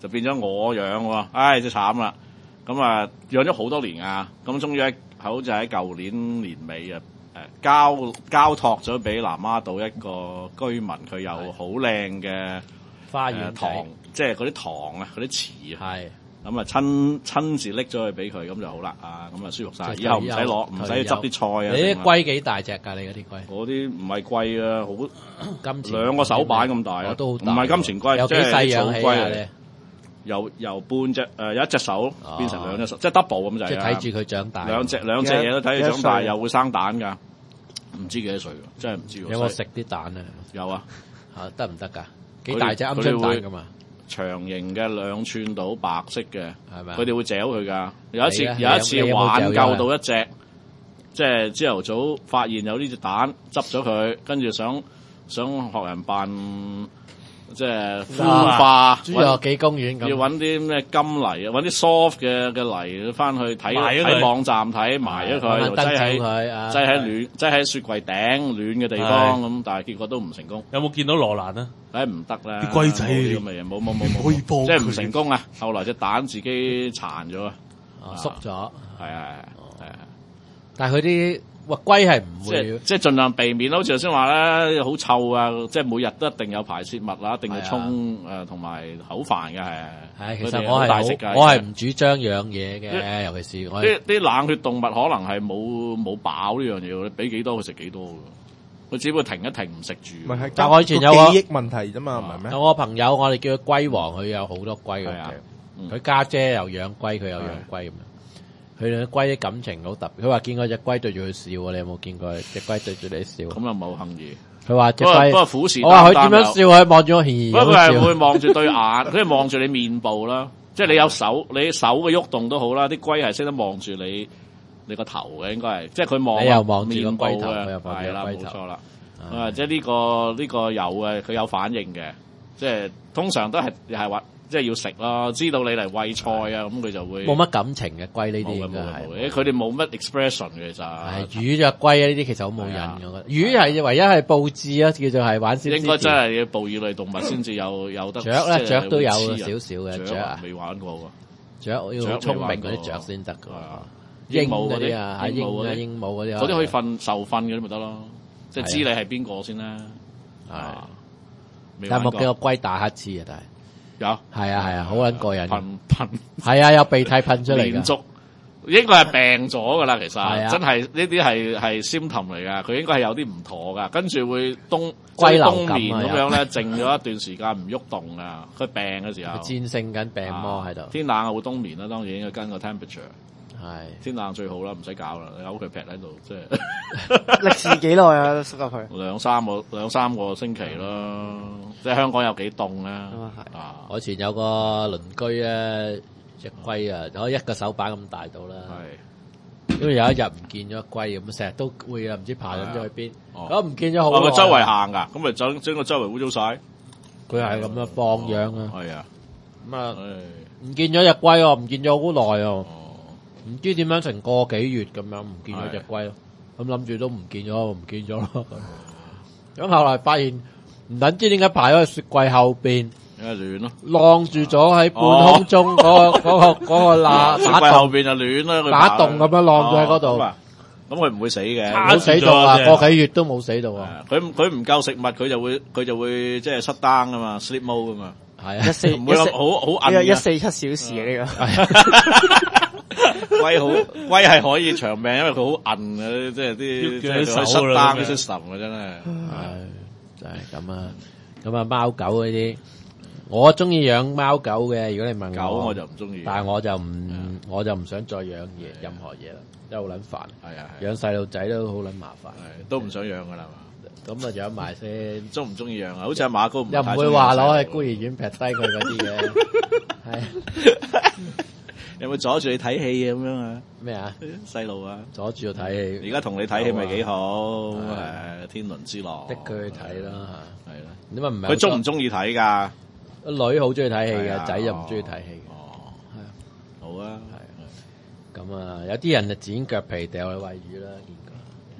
就變咗我養喎，唉，真係慘啦！咁啊，養咗好多年啊，咁終於好似喺舊年年尾啊，交託咗俾南丫島一個居民，佢有好靚嘅花園塘，即係嗰啲塘啊，嗰啲池啊， 係咁啊親自拎咗去俾佢，咁就好啦啊，咁啊舒服晒，以後唔使攞，唔使執啲菜啊。 你啲龜幾大隻㗎？你嗰啲龜？ 嗰啲唔係龜啊，好金錢兩個手板咁大啊， 都好大， 唔係金錢龜， 有幾細養起啊？你由半隻有一隻手變成兩隻手，即係 double 咁就係。 即係睇住佢長大。 兩隻嘢都睇住長大，又會生蛋㗎。唔知幾多歲㗎，真係唔知。 有冇食啲蛋啊？ 有啊， 得唔得㗎？幾大隻鵪鶉蛋㗎嘛？ 長形嘅2寸到白色嘅， 係咪？ 佢哋會嚼佢㗎。有一次挽救到一隻，即係朝頭早發現有呢隻蛋，執咗佢，跟住想學人扮即係孵化侏羅紀公園咁， 要揾啲咩金泥啊，揾啲 soft 嘅泥翻去睇網站睇埋咗佢，擠喺雪櫃頂暖嘅地方咁，但係結果都唔成功。 有冇見到羅蘭啊？ 唉，唔得啦！ 啲龜仔咁嘅嘢冇，即係唔成功啊！後來隻蛋自己殘咗啊， 縮咗。 係啊， 但係佢啲龜係唔會， 即係盡量避免。好似頭先話咧，好臭啊！即係每日都一定有排泄物啦，一定要沖同埋好煩嘅係。 係，其實我係唔主張養嘢嘅，尤其是我啲冷血動物可能係冇飽呢樣嘢，你俾幾多佢食幾多㗎。佢只會停一停唔食住。 但我以前有個記憶問題啫嘛，唔係咩？ 有個朋友，我哋叫佢龜王，佢有好多龜嘅。佢家姐又養龜，佢又養龜咁樣。佢哋龜啲感情好特別。佢話見過隻龜對住佢笑，你有冇見過隻龜對住你笑？ 咁又冇幸意。 佢話隻龜， 不過虎視眈眈。 我話佢點樣笑？佢望住我，嘻嘻咁笑。 不過佢係會望住對眼，佢係望住你面部啦。即係你有手，你手嘅喐動都好啦。啲龜係識得望住你個頭嘅，應該係。即係佢望。 你又望住面部個龜頭， 嘅， 佢又望住個龜頭。 冇錯啦。即係呢個有嘅，佢有反應嘅。即係通常都係話。即係要食咯，知道你嚟餵菜啊，咁佢就會冇乜感情嘅龜呢啲應該係， 佢哋冇乜 expression 嘅其實。 係魚隻龜啊，呢啲其實好冇癮嘅，我覺得。魚係唯一係佈置啊，叫做係玩少少。 應該真係要哺乳類動物先至有得。 雀咧，雀都有少少嘅雀啊， 未玩過喎。 雀要好聰明嗰啲雀先得㗎。鸚鵡嗰啲啊，鸚鵡嗰啲。 嗰啲可以受訓嗰啲咪得咯，即係知你係邊個先啦。 係。但係冇見過龜打乞嗤啊？但係。 有係啊，好撚過癮。 噴係啊，有鼻涕噴出嚟㗎。 連續應該係病咗㗎啦，其實真係呢啲係 symptom 嚟㗎。佢應該係有啲唔妥㗎，跟住會冬眠咁樣咧，靜咗一段時間唔喐動啊。佢病嘅時候， 戰勝緊病魔喺度。 天冷啊會冬眠啦，當然應該跟個 temperature。 係天冷最好啦，唔使搞啦，由佢劈喺度，即係歷時幾耐啊？縮入去兩三個星期咯，即係香港有幾凍咧？ 我以前有個鄰居咧，隻龜啊，有一個手板咁大到啦。係，因為有一日唔見咗龜咁，成日都會啊，唔知爬緊咗去邊。咁唔見咗好耐。 佢周圍行㗎，咁咪整個周圍污糟晒。 佢係咁樣放養啊。 係啊， 咁啊，唔見咗隻龜喎，唔見咗好耐喎。唔知點樣成個幾月咁樣唔見咗隻龜咯，咁諗住都唔見咗咯。咁後來發現唔撚知點解排咗喺雪櫃後邊， 暖咯， 晾住咗喺半空中嗰個雪櫃後邊就暖啦， 打洞咁樣晾住喺嗰度。 咁佢唔會死嘅， 冇死到啊，個幾月都冇死到啊。 佢唔夠食物，佢就會即係失單噶嘛 ，sleep mode 噶嘛。 係啊， 唔會好呢個147小時啊呢個。 龜係可以長命，因為佢好韌嘅，即係啲失單嘅 system 嘅真係。 係就係咁啊！咁啊，貓狗嗰啲，我中意養貓狗嘅。如果你問我， 狗我就唔中意， 但係我就唔想再養任何嘢啦，真係好撚煩。 係啊， 養細路仔都好撚麻煩， 都唔想養噶啦嘛。 咁啊，養埋先。 中唔中意養啊？好似阿馬高又唔會話攞去孤兒院劈低佢嗰啲嘅，係。 有冇阻住你睇戲咁樣啊？ 咩啊？ 細路啊， 阻住我睇戲。 而家同你睇戲咪幾好？誒，天倫之樂。 逼佢去睇啦， 係啦。 點解唔係？ 佢中唔中意睇㗎？ 女好中意睇戲嘅，仔就唔中意睇戲。 哦，係啊，好啊， 係。咁啊，有啲人就剪腳皮掉去餵魚啦，見過。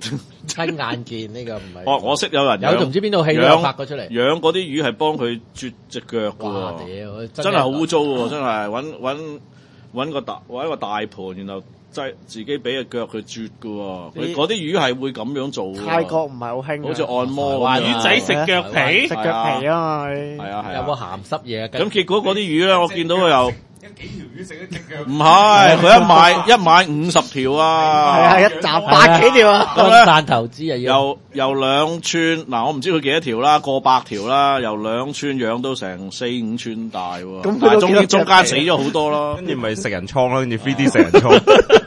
親眼見呢個唔係。 我識有人有唔知邊套戲都有拍過出嚟， 養嗰啲魚係幫佢啜隻腳㗎喎，真係好污糟喎！真係揾一個大盤，然後即係自己俾隻腳佢啜㗎喎。佢嗰啲魚係會咁樣做㗎。 泰國唔係好興， 好似按摩咁魚仔食腳皮， 食腳皮啊嘛。 係啊， 有冇鹹濕嘢？ 咁結果嗰啲魚咧，我見到佢又。 有幾條魚食一隻腳？ 唔係，佢一買50條啊！ 係啊，一集百幾條啊！ 分散投資啊， 由2寸嗱，我唔知佢幾多條啦，過百條啦，由2寸養到成4-5寸大喎。咁但係中間死咗好多咯， 跟住咪食人倉咯，跟住 3D 食人倉。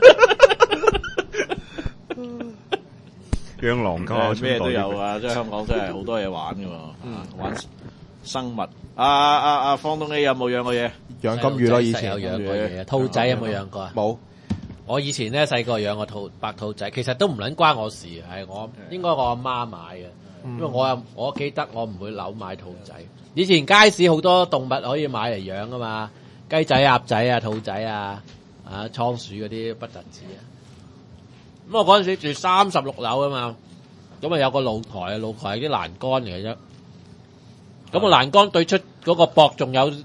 養狼溝咩都有啊！即係香港真係好多嘢玩㗎喎，玩生物。方東 A 有冇養過嘢？ 養金魚咯，以前有養過嘢。兔仔有冇養過啊？ 冇。 我以前咧細個養過白兔仔，其實都唔撚關我事，係應該我阿媽買嘅，因為我記得我唔會扭買兔仔。以前街市好多動物可以買嚟養噶嘛，雞仔、鴨仔啊、兔仔啊、倉鼠嗰啲不特止啊。咁我嗰陣時住36樓啊嘛，咁啊有個露台係啲欄杆嚟嘅啫。咁個欄杆對出嗰個膊仲有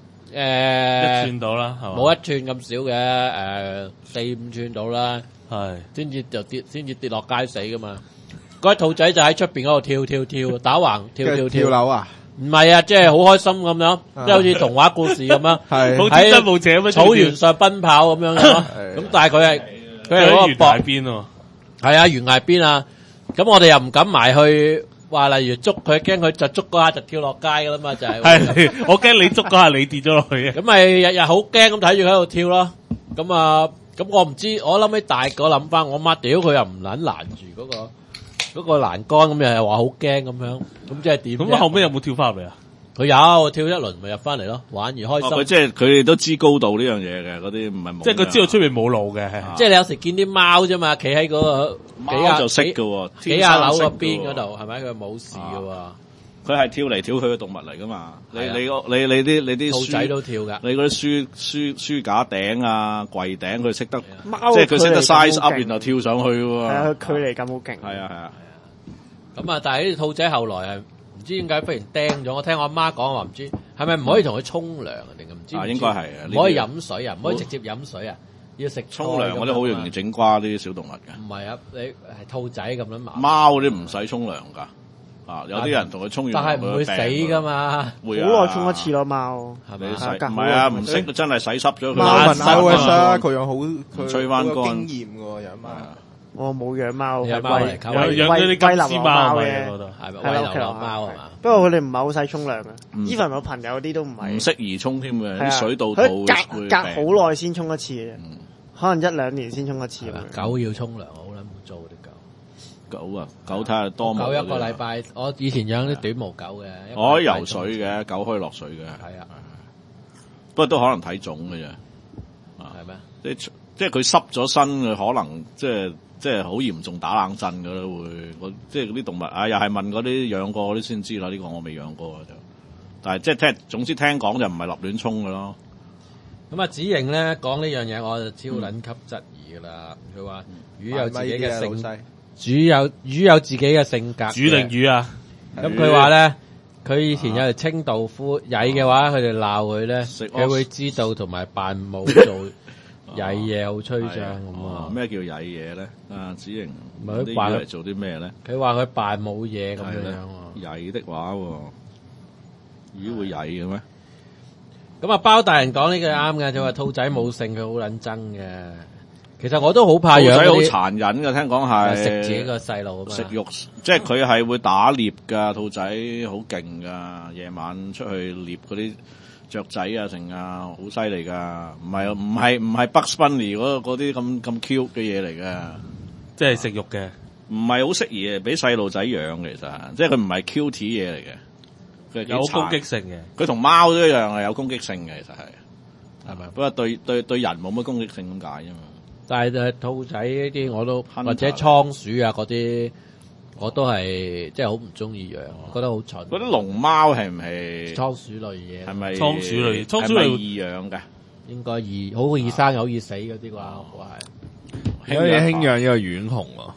1 寸到啦， 冇1寸咁少嘅4-5寸到啦， 係先至跌落街死噶嘛。嗰啲兔仔就喺出邊嗰度跳，打橫跳樓啊！ 唔係啊，即係好開心咁樣，即係好似童話故事咁樣，喺草原上奔跑咁樣咯。咁但係佢係嗰個懸崖邊喎， 係啊，懸崖邊啊。咁我哋又唔敢埋去。話例如捉佢，驚佢就捉嗰下就跳落街噶啦嘛，就係。 係，我驚你捉嗰下你跌咗落去嘅。 咁咪日日好驚咁睇住佢喺度跳咯。咁我唔知，我諗起大個諗翻，我媽屌佢又唔撚攔住嗰個欄杆，咁又話好驚咁樣，咁即係點？ 咁後尾有冇跳翻入嚟啊？ 佢有跳一輪咪入翻嚟咯，玩而開心。 佢即係佢哋都知高度呢樣嘢嘅，嗰啲唔係冇。 即係佢知道出面冇路嘅， 即係你有時見啲貓啫嘛，企喺嗰個貓就識㗎喎， 幾廿樓個邊嗰度係咪？佢冇事㗎喎。 佢係跳嚟跳去嘅動物嚟噶嘛？你啲兔仔都跳㗎。 你嗰啲書架頂啊、櫃頂，佢識得，即係佢識得 size up，然後跳上去喎。 係啊，佢距離感好勁。 係啊。 咁啊，但係呢條兔仔後來係。唔知點解忽然釘咗？我聽我阿媽講話唔知係咪唔可以同佢沖涼啊？定唔知？ 應該係啊， 唔可以飲水啊，唔可以直接飲水啊，要食沖涼嗰啲好容易整瓜啲小動物㗎。 唔係啊，你係兔仔咁樣麻。 貓嗰啲唔使沖涼㗎，有啲人同佢沖完， 但係唔會死㗎嘛。 會好耐沖一次咯，貓係咪？唔係啊，唔識真係洗濕咗佢。 貓聞佢養好吹翻乾經驗㗎養貓。 我冇養貓， 養貓嚟溝， 養咗啲金絲貓嘅， 係咪？喂流浪貓係嘛？ 不過佢哋唔係好使沖涼嘅，even我朋友啲都唔係。 唔適宜沖添嘅，啲水道佢隔好耐先沖一次嘅，可能1-2年先沖一次。 狗要沖涼，好撚冇做啲狗。 狗啊，狗睇下多毛。 狗一個禮拜，我以前養啲短毛狗嘅。 我可以游水嘅，狗可以落水嘅。係啊，不過都可能睇種嘅啫。 係咩？ 即係佢濕咗身，佢可能即係好嚴重打冷震噶啦，會即係嗰啲動物啊，又係問嗰啲養過嗰啲先知啦。呢個我未養過就，但係即係總之聽講就唔係立亂沖噶咯。 咁啊，子瑩咧講呢樣嘢，我就超撚級質疑噶啦。佢話魚有自己嘅性，魚有自己嘅性格。 煮定魚啊？ 咁佢話咧，佢以前有條清道夫曳嘅話，佢哋鬧佢咧，佢會知道同埋扮冇做。曳嘢好吹脹咁啊！ 咩叫曳嘢咧？子瑩啲魚嚟做啲咩咧？ 佢話佢扮冇嘢咁樣。 曳的話，魚會曳嘅咩？ 咁啊，包大人講呢句啱嘅，就話兔仔冇性，佢好撚憎嘅。其實我都好怕養。 兔仔好殘忍嘅，聽講係食自己個細路啊嘛。 食肉，即係佢係會打獵噶。兔仔好勁噶，夜晚出去獵嗰啲。雀仔啊，成啊，好犀利噶，唔係 Bugs Bunny 嗰啲咁 cute 嘅嘢嚟噶， 即係食肉嘅， 唔係好適宜俾細路仔養其實，即係佢唔係 cute 嘢嚟嘅，佢有攻擊性嘅， 佢同貓都一樣係有攻擊性嘅，其實係咪？不過對人冇乜攻擊性咁解啫嘛。但係兔仔呢啲我都或者倉鼠啊嗰啲。我都係即係好唔中意養，覺得好蠢。 嗰啲龍貓係唔係倉鼠類嘢？ 係咪倉鼠類？倉鼠類易養㗎？ 應該易，好易生又好易死嗰啲啩，我係。 有嘢興養呢個浣熊喎，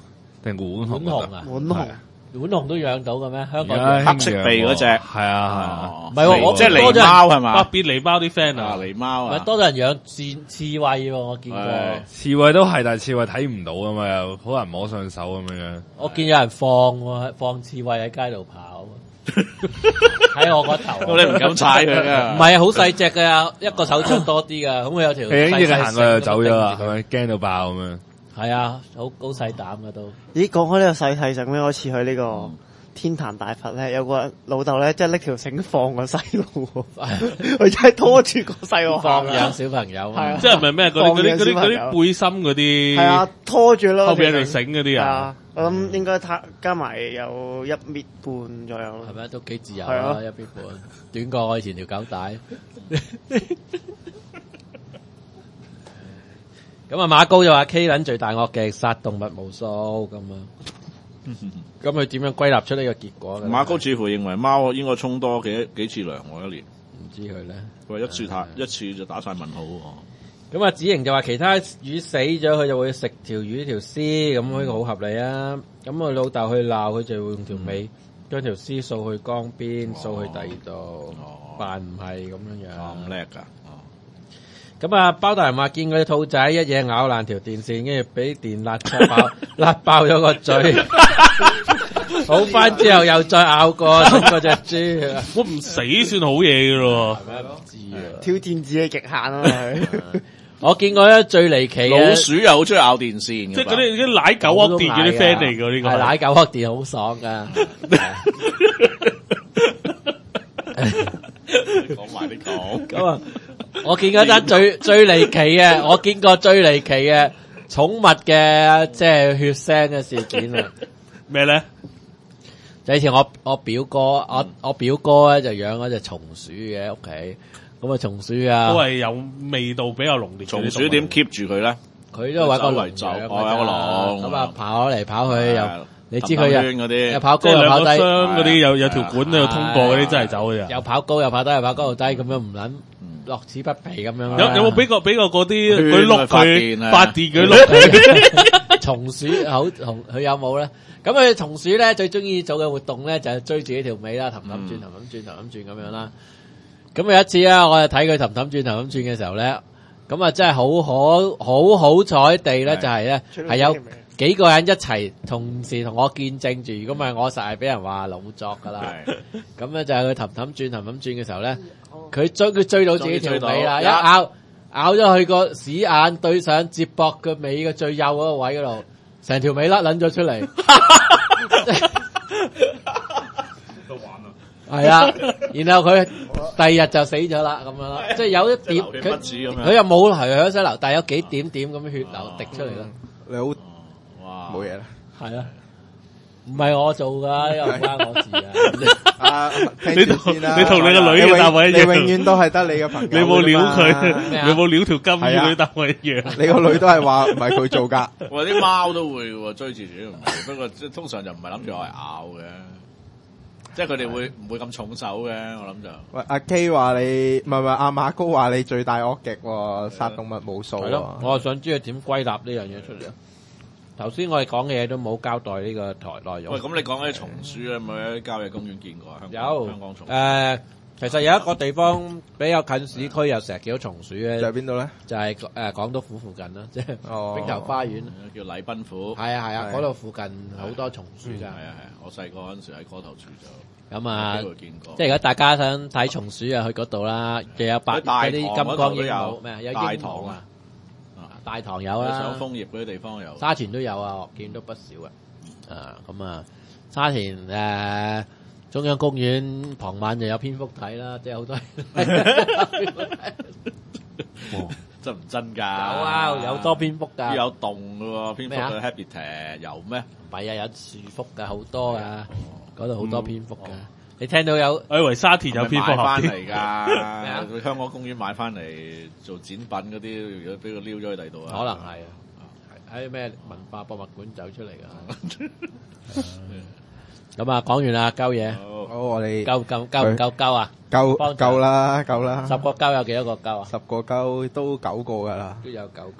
定浣熊啊？ 浣熊都養到嘅咩？香港黑色鼻嗰隻係啊， 唔係喎，我即係狸貓係嘛？ 北邊狸貓啲 friend 啊， 狸貓啊， 唔係多咗人養刺猬喎，我見過。 刺猬都係，但係刺猬睇唔到啊嘛，又好難摸上手咁樣。 我見有人放刺猬喺街度跑，喺我個頭。 咁你唔敢踩佢㗎？ 唔係啊，好細隻㗎，一個手掌多啲㗎。咁佢有條佢細影住佢行過就走咗啦， 細係咪驚到爆咁樣？ 係啊，好細膽㗎都。 咦，講開呢個細體醒咧，我次去呢個天壇大佛咧，有個老豆咧，即係拎條繩放個細路喎，佢真係拖住個細路放行養小朋友啊， 係啊即係咪咩嗰啲背心嗰啲？ 係啊，拖住咯， 後邊有條繩嗰啲啊。 係啊，我諗應該加埋有1米半左右咯。 係咪都幾自由係啊？ 啊一邊半短過我以前條狗帶。咁啊，馬高就話 K 撚最大惡極，殺動物無數咁啊。咁佢點樣歸納出呢個結果嘅？ 馬高似乎認為貓應該沖多幾次涼喎，一年。 唔知佢咧。 佢話一次就打晒問號喎。 咁啊，子瑩就話其他魚死咗，佢就會食條魚條絲，咁呢個好合理啊。咁佢老豆去鬧，佢就會用條尾將條絲掃去江邊，掃去第二度，扮唔係咁樣樣。 咁叻㗎！ 咁啊，包大人話見嗰隻兔仔一嘢咬爛條電線，跟住俾電辣戳爆，辣爆咗個嘴。好翻之後又再咬過嗰隻豬， 我唔死算好嘢㗎咯。 係咩？唔知啊！ 挑戰自己極限啊！佢我見過咧最離奇嘅老鼠又好中意咬電線， 即係嗰啲奶狗屋電嗰啲 friend 嚟㗎呢個。 係奶狗屋電好爽㗎。 講埋你講。 咁啊，我見嗰單最離奇嘅，我見過最離奇嘅寵物嘅即係血腥嘅事件啊！ 咩咧？ 就以前我表哥，我表哥咧就養嗰隻松鼠嘅屋企，咁啊松鼠啊， 都係有味道比較濃烈。 松鼠點 keep 住佢咧？ 佢都揾個籠走，有養個籠。 咁啊跑嚟跑去又，你知佢嗰啲又跑高又跑低， 箱嗰啲有條管又通過嗰啲真係走嘅。 又跑高又跑低又跑高又低，咁樣唔撚樂此不疲咁樣。 有冇俾過嗰啲佢碌佢發電佢碌佢？ 松鼠好佢有冇咧？咁佢松鼠咧最中意做嘅活動咧就係追自己條尾啦，氹氹轉咁樣啦。咁有一次啊，我就睇佢氹氹轉嘅時候咧，咁啊真係好彩地咧，就係咧係有幾個人一齊同時同我見證住，如果唔係我實係俾人話老作噶啦。咁咧就係佢氹氹轉嘅時候咧，佢追到自己條尾啦，一咬咗佢個屎眼對上接駁個尾嘅最幼嗰個位嗰度。成條尾甩撚咗出嚟， 都玩啦。 係啊，然後佢第二日就死咗啦，咁樣啦，即係有一點佢又冇係水流，但係有幾點咁血流滴出嚟啦。 你好， 哇， 冇嘢啦。 係啊，唔係我做噶，又唔關我事啊。 你同你個女嘅單位一樣， 你永遠都係得你嘅朋友。 你冇撩佢，你冇撩條金魚女單位一樣。 你個女都係話唔係佢做噶。 喂，啲貓都會喎，追住條尾，不過即係通常就唔係諗住我係咬嘅，即係佢哋會唔會咁重手嘅？我諗就。喂， 阿 K 話你唔係阿馬高話你罪大惡極喎，殺動物無數。 係咯，我係想知佢點歸納呢樣嘢出嚟啊！頭先我哋講嘅嘢都冇交代呢個台內容。 喂，咁你講起松鼠有冇喺郊野公園見過啊？ 有香港松鼠。 其實有一個地方比較近市區，又成日見到松鼠嘅。 就係邊度咧？ 就係港督府附近啦，即係冰頭花園， 叫禮賓府。 係啊，嗰度附近好多松鼠㗎。 係啊，我細個嗰陣時喺嗰頭住就。 咁啊， 有機會見過。 即係如果大家想睇松鼠啊，去嗰度啦，又有嗰啲金剛鸚鵡咩啊，有鸚鵡啊。大塘有啦， 上楓葉嗰啲地方有， 沙田都有啊，我見到不少啊。咁啊，沙田中央公園傍晚就有蝙蝠睇啦，即係好多。 真唔真㗎？ 有啊，有多蝙蝠㗎。 有洞㗎喎，蝙蝠嘅 habitat 有咩？ 唔係啊，有樹蝠㗎，好多啊，嗰度好多蝙蝠㗎。你聽到有？ 我以為沙田有蝙蝠俠翻嚟㗎，去香港公園買翻嚟做展品嗰啲，如果俾佢撩咗去第二度啊？ 可能係啊，喺咩文化博物館走出嚟㗎。咁啊，講完啦，鳩嘢。 好，我哋夠唔夠鳩啊？ 夠啦。 10個鳩有幾多個鳩啊？ 10個鳩都9個㗎啦。 都有9